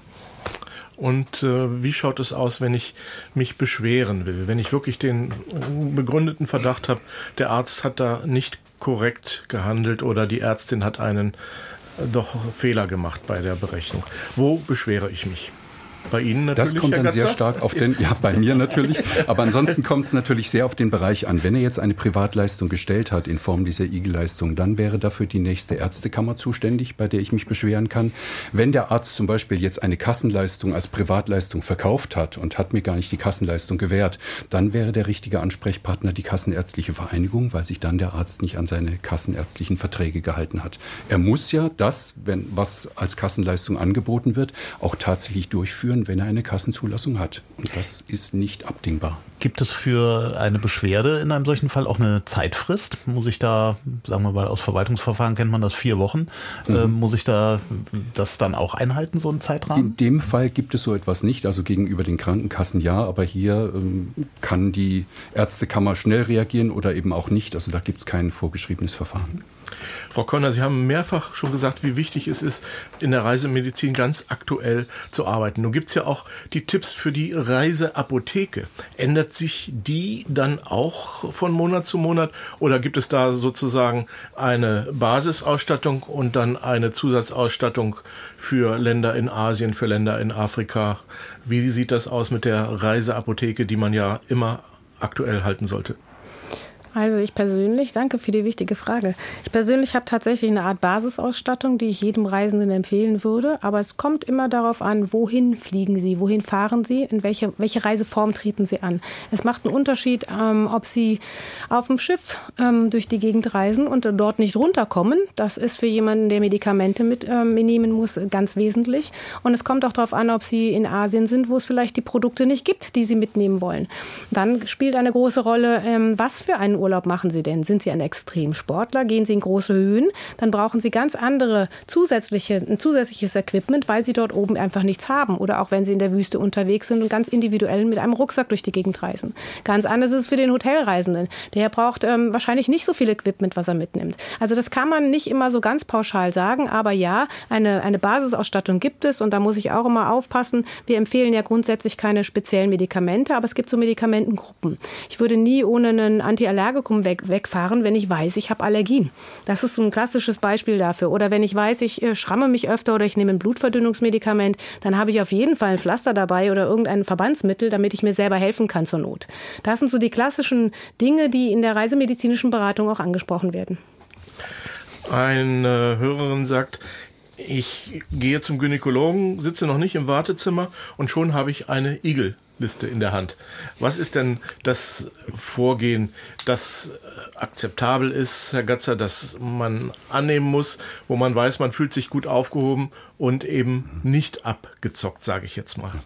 Und äh, wie schaut es aus, wenn ich mich beschweren will? Wenn ich wirklich den begründeten Verdacht habe, der Arzt hat da nicht korrekt gehandelt oder die Ärztin hat einen äh, doch Fehler gemacht bei der Berechnung. Wo beschwere ich mich? Bei Ihnen natürlich, Das kommt Herr dann Gatzer? sehr stark auf den, ja, bei mir natürlich, aber ansonsten kommt es natürlich sehr auf den Bereich an. Wenn er jetzt eine Privatleistung gestellt hat in Form dieser I G E-Leistung, dann wäre dafür die nächste Ärztekammer zuständig, bei der ich mich beschweren kann. Wenn der Arzt zum Beispiel jetzt eine Kassenleistung als Privatleistung verkauft hat und hat mir gar nicht die Kassenleistung gewährt, dann wäre der richtige Ansprechpartner die Kassenärztliche Vereinigung, weil sich dann der Arzt nicht an seine kassenärztlichen Verträge gehalten hat. Er muss ja das, wenn was als Kassenleistung angeboten wird, auch tatsächlich durchführen, wenn er eine Kassenzulassung hat. Und das ist nicht abdingbar. Gibt es für eine Beschwerde in einem solchen Fall auch eine Zeitfrist? Muss ich da, sagen wir mal, aus Verwaltungsverfahren kennt man das vier Wochen, mhm. äh, muss ich da das dann auch einhalten, so einen Zeitrahmen? In dem Fall gibt es so etwas nicht, also gegenüber den Krankenkassen ja, aber hier ähm, kann die Ärztekammer schnell reagieren oder eben auch nicht. Also da gibt es kein vorgeschriebenes Verfahren. Frau Conner, Sie haben mehrfach schon gesagt, wie wichtig es ist, in der Reisemedizin ganz aktuell zu arbeiten. Nun gibt es ja auch die Tipps für die Reiseapotheke. Ändert sich die dann auch von Monat zu Monat oder gibt es da sozusagen eine Basisausstattung und dann eine Zusatzausstattung für Länder in Asien, für Länder in Afrika? Wie sieht das aus mit der Reiseapotheke, die man ja immer aktuell halten sollte? Also ich persönlich, danke für die wichtige Frage. Ich persönlich habe tatsächlich eine Art Basisausstattung, die ich jedem Reisenden empfehlen würde. Aber es kommt immer darauf an, wohin fliegen Sie, wohin fahren Sie, in welche, welche Reiseform treten Sie an. Es macht einen Unterschied, ähm, ob Sie auf dem Schiff ähm, durch die Gegend reisen und dort nicht runterkommen. Das ist für jemanden, der Medikamente mitnehmen ähm, muss, ganz wesentlich. Und es kommt auch darauf an, ob Sie in Asien sind, wo es vielleicht die Produkte nicht gibt, die Sie mitnehmen wollen. Dann spielt eine große Rolle, ähm, was für einen Urlaub Urlaub machen Sie denn? Sind Sie ein Extremsportler? Gehen Sie in große Höhen? Dann brauchen Sie ganz andere zusätzliche, ein zusätzliches Equipment, weil Sie dort oben einfach nichts haben. Oder auch wenn Sie in der Wüste unterwegs sind und ganz individuell mit einem Rucksack durch die Gegend reisen. Ganz anders ist es für den Hotelreisenden. Der braucht ähm, wahrscheinlich nicht so viel Equipment, was er mitnimmt. Also das kann man nicht immer so ganz pauschal sagen, aber ja, eine, eine Basisausstattung gibt es und da muss ich auch immer aufpassen. Wir empfehlen ja grundsätzlich keine speziellen Medikamente, aber es gibt so Medikamentengruppen. Ich würde nie ohne ein Antiallergikum weg, wegfahren, wenn ich weiß, ich habe Allergien. Das ist so ein klassisches Beispiel dafür. Oder wenn ich weiß, ich äh, schramme mich öfter oder ich nehme ein Blutverdünnungsmedikament, dann habe ich auf jeden Fall ein Pflaster dabei oder irgendein Verbandsmittel, damit ich mir selber helfen kann zur Not. Das sind so die klassischen Dinge, die in der reisemedizinischen Beratung auch angesprochen werden. Eine Hörerin sagt, ich gehe zum Gynäkologen, sitze noch nicht im Wartezimmer und schon habe ich eine Igelliste in der Hand. Was ist denn das Vorgehen, das akzeptabel ist, Herr Gatzer, das man annehmen muss, wo man weiß, man fühlt sich gut aufgehoben und eben nicht abgezockt, sage ich jetzt mal?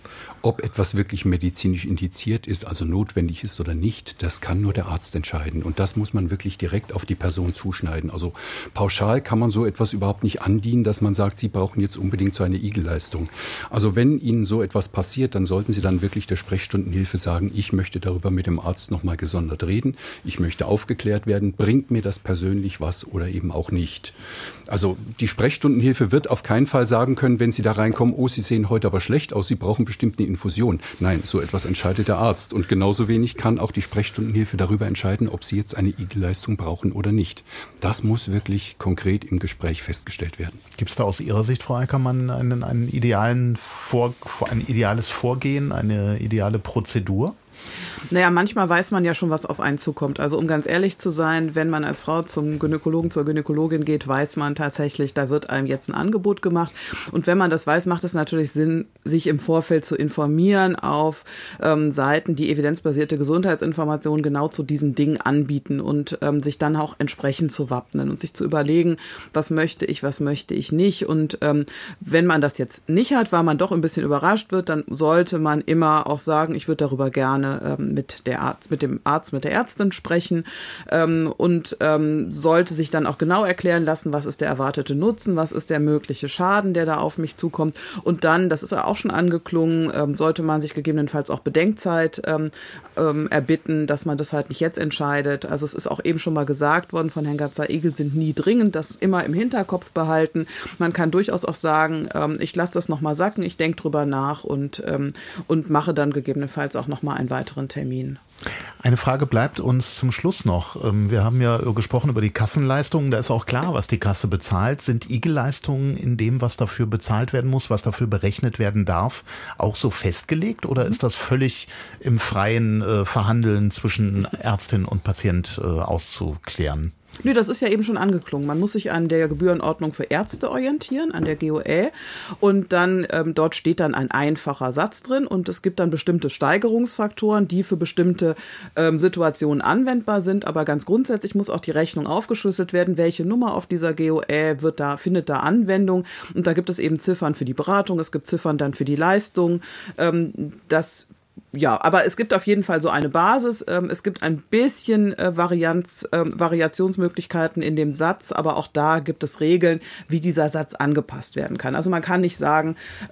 Ob etwas wirklich medizinisch indiziert ist, also notwendig ist oder nicht, das kann nur der Arzt entscheiden. Und das muss man wirklich direkt auf die Person zuschneiden. Also pauschal kann man so etwas überhaupt nicht andienen, dass man sagt, Sie brauchen jetzt unbedingt so eine Igelleistung. Also wenn Ihnen so etwas passiert, dann sollten Sie dann wirklich der Sprechstundenhilfe sagen, ich möchte darüber mit dem Arzt nochmal gesondert reden, ich möchte aufgeklärt werden, bringt mir das persönlich was oder eben auch nicht. Also die Sprechstundenhilfe wird auf keinen Fall sagen können, wenn Sie da reinkommen, oh, Sie sehen heute aber schlecht aus, Sie brauchen bestimmt eine Infusion. Nein, so etwas entscheidet der Arzt. Und genauso wenig kann auch die Sprechstundenhilfe darüber entscheiden, ob Sie jetzt eine Igelleistung brauchen oder nicht. Das muss wirklich konkret im Gespräch festgestellt werden. Gibt es da aus Ihrer Sicht, Frau Eckermann, einen, einen idealen Vor, ein ideales Vorgehen, eine ideale Prozedur? Naja, manchmal weiß man ja schon, was auf einen zukommt. Also um ganz ehrlich zu sein, wenn man als Frau zum Gynäkologen, zur Gynäkologin geht, weiß man tatsächlich, da wird einem jetzt ein Angebot gemacht. Und wenn man das weiß, macht es natürlich Sinn, sich im Vorfeld zu informieren auf ähm, Seiten, die evidenzbasierte Gesundheitsinformationen genau zu diesen Dingen anbieten und ähm, sich dann auch entsprechend zu wappnen und sich zu überlegen, was möchte ich, was möchte ich nicht. Und ähm, wenn man das jetzt nicht hat, weil man doch ein bisschen überrascht wird, dann sollte man immer auch sagen, ich würde darüber gerne ähm, mit der Arzt, mit dem Arzt, mit der Ärztin sprechen ähm, und ähm, sollte sich dann auch genau erklären lassen, was ist der erwartete Nutzen, was ist der mögliche Schaden, der da auf mich zukommt. Und dann, das ist ja auch schon angeklungen, ähm, sollte man sich gegebenenfalls auch Bedenkzeit ähm, ähm, erbitten, dass man das halt nicht jetzt entscheidet. Also es ist auch eben schon mal gesagt worden von Herrn Gatzer, Igel sind nie dringend, das immer im Hinterkopf behalten. Man kann durchaus auch sagen, ähm, ich lasse das nochmal sacken, ich denke drüber nach und, ähm, und mache dann gegebenenfalls auch nochmal einen weiteren Termin. Eine Frage bleibt uns zum Schluss noch. Wir haben ja gesprochen über die Kassenleistungen. Da ist auch klar, was die Kasse bezahlt. Sind Igelleistungen in dem, was dafür bezahlt werden muss, was dafür berechnet werden darf, auch so festgelegt? Oder ist das völlig im freien äh, Verhandeln zwischen Ärztin und Patient äh, auszuklären? Nö, das ist ja eben schon angeklungen. Man muss sich an der Gebührenordnung für Ärzte orientieren, an der G O Ä. Und dann ähm, dort steht dann ein einfacher Satz drin und es gibt dann bestimmte Steigerungsfaktoren, die für bestimmte ähm, Situationen anwendbar sind. Aber ganz grundsätzlich muss auch die Rechnung aufgeschlüsselt werden, welche Nummer auf dieser G O Ä wird da, findet da Anwendung. Und da gibt es eben Ziffern für die Beratung, es gibt Ziffern dann für die Leistung. Ähm, das Ja, aber es gibt auf jeden Fall so eine Basis. Es gibt ein bisschen Varianz, Variationsmöglichkeiten in dem Satz, aber auch da gibt es Regeln, wie dieser Satz angepasst werden kann. Also man kann nicht sagen,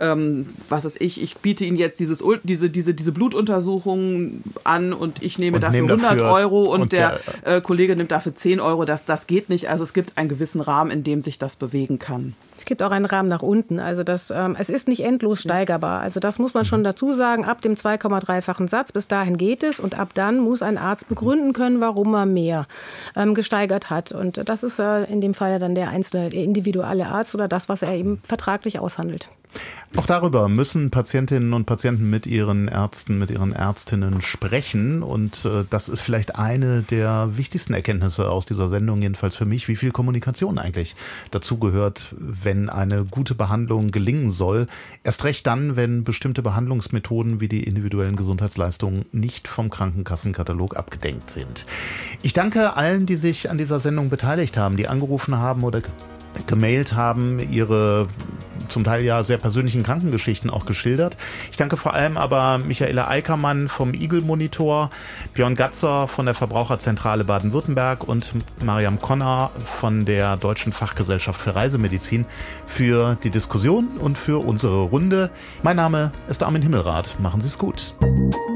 was weiß ich, ich biete Ihnen jetzt dieses, diese, diese, diese Blutuntersuchung an und ich nehme und dafür nehme hundert dafür Euro und, und der, der Kollege nimmt dafür zehn Euro. Das, das geht nicht. Also es gibt einen gewissen Rahmen, in dem sich das bewegen kann. Es gibt auch einen Rahmen nach unten. Also das, ähm, es ist nicht endlos steigerbar. Also das muss man schon dazu sagen. Ab dem zwei Komma drei-fachen Satz, bis dahin geht es. Und ab dann muss ein Arzt begründen können, warum er mehr ähm, gesteigert hat. Und das ist äh, in dem Fall dann der einzelne, der individuelle Arzt oder das, was er eben vertraglich aushandelt. Auch darüber müssen Patientinnen und Patienten mit ihren Ärzten, mit ihren Ärztinnen sprechen. Und äh, das ist vielleicht eine der wichtigsten Erkenntnisse aus dieser Sendung, jedenfalls für mich, wie viel Kommunikation eigentlich dazu gehört, wenn eine gute Behandlung gelingen soll. Erst recht dann, wenn bestimmte Behandlungsmethoden wie die individuellen Gesundheitsleistungen nicht vom Krankenkassenkatalog abgedeckt sind. Ich danke allen, die sich an dieser Sendung beteiligt haben, die angerufen haben oder gemailt haben, ihre zum Teil ja sehr persönlichen Krankengeschichten auch geschildert. Ich danke vor allem aber Michaela Eickermann vom Igel-Monitor, Björn Gatzer von der Verbraucherzentrale Baden-Württemberg und Mariam Konner von der Deutschen Fachgesellschaft für Reisemedizin für die Diskussion und für unsere Runde. Mein Name ist Armin Himmelrath. Machen Sie es gut.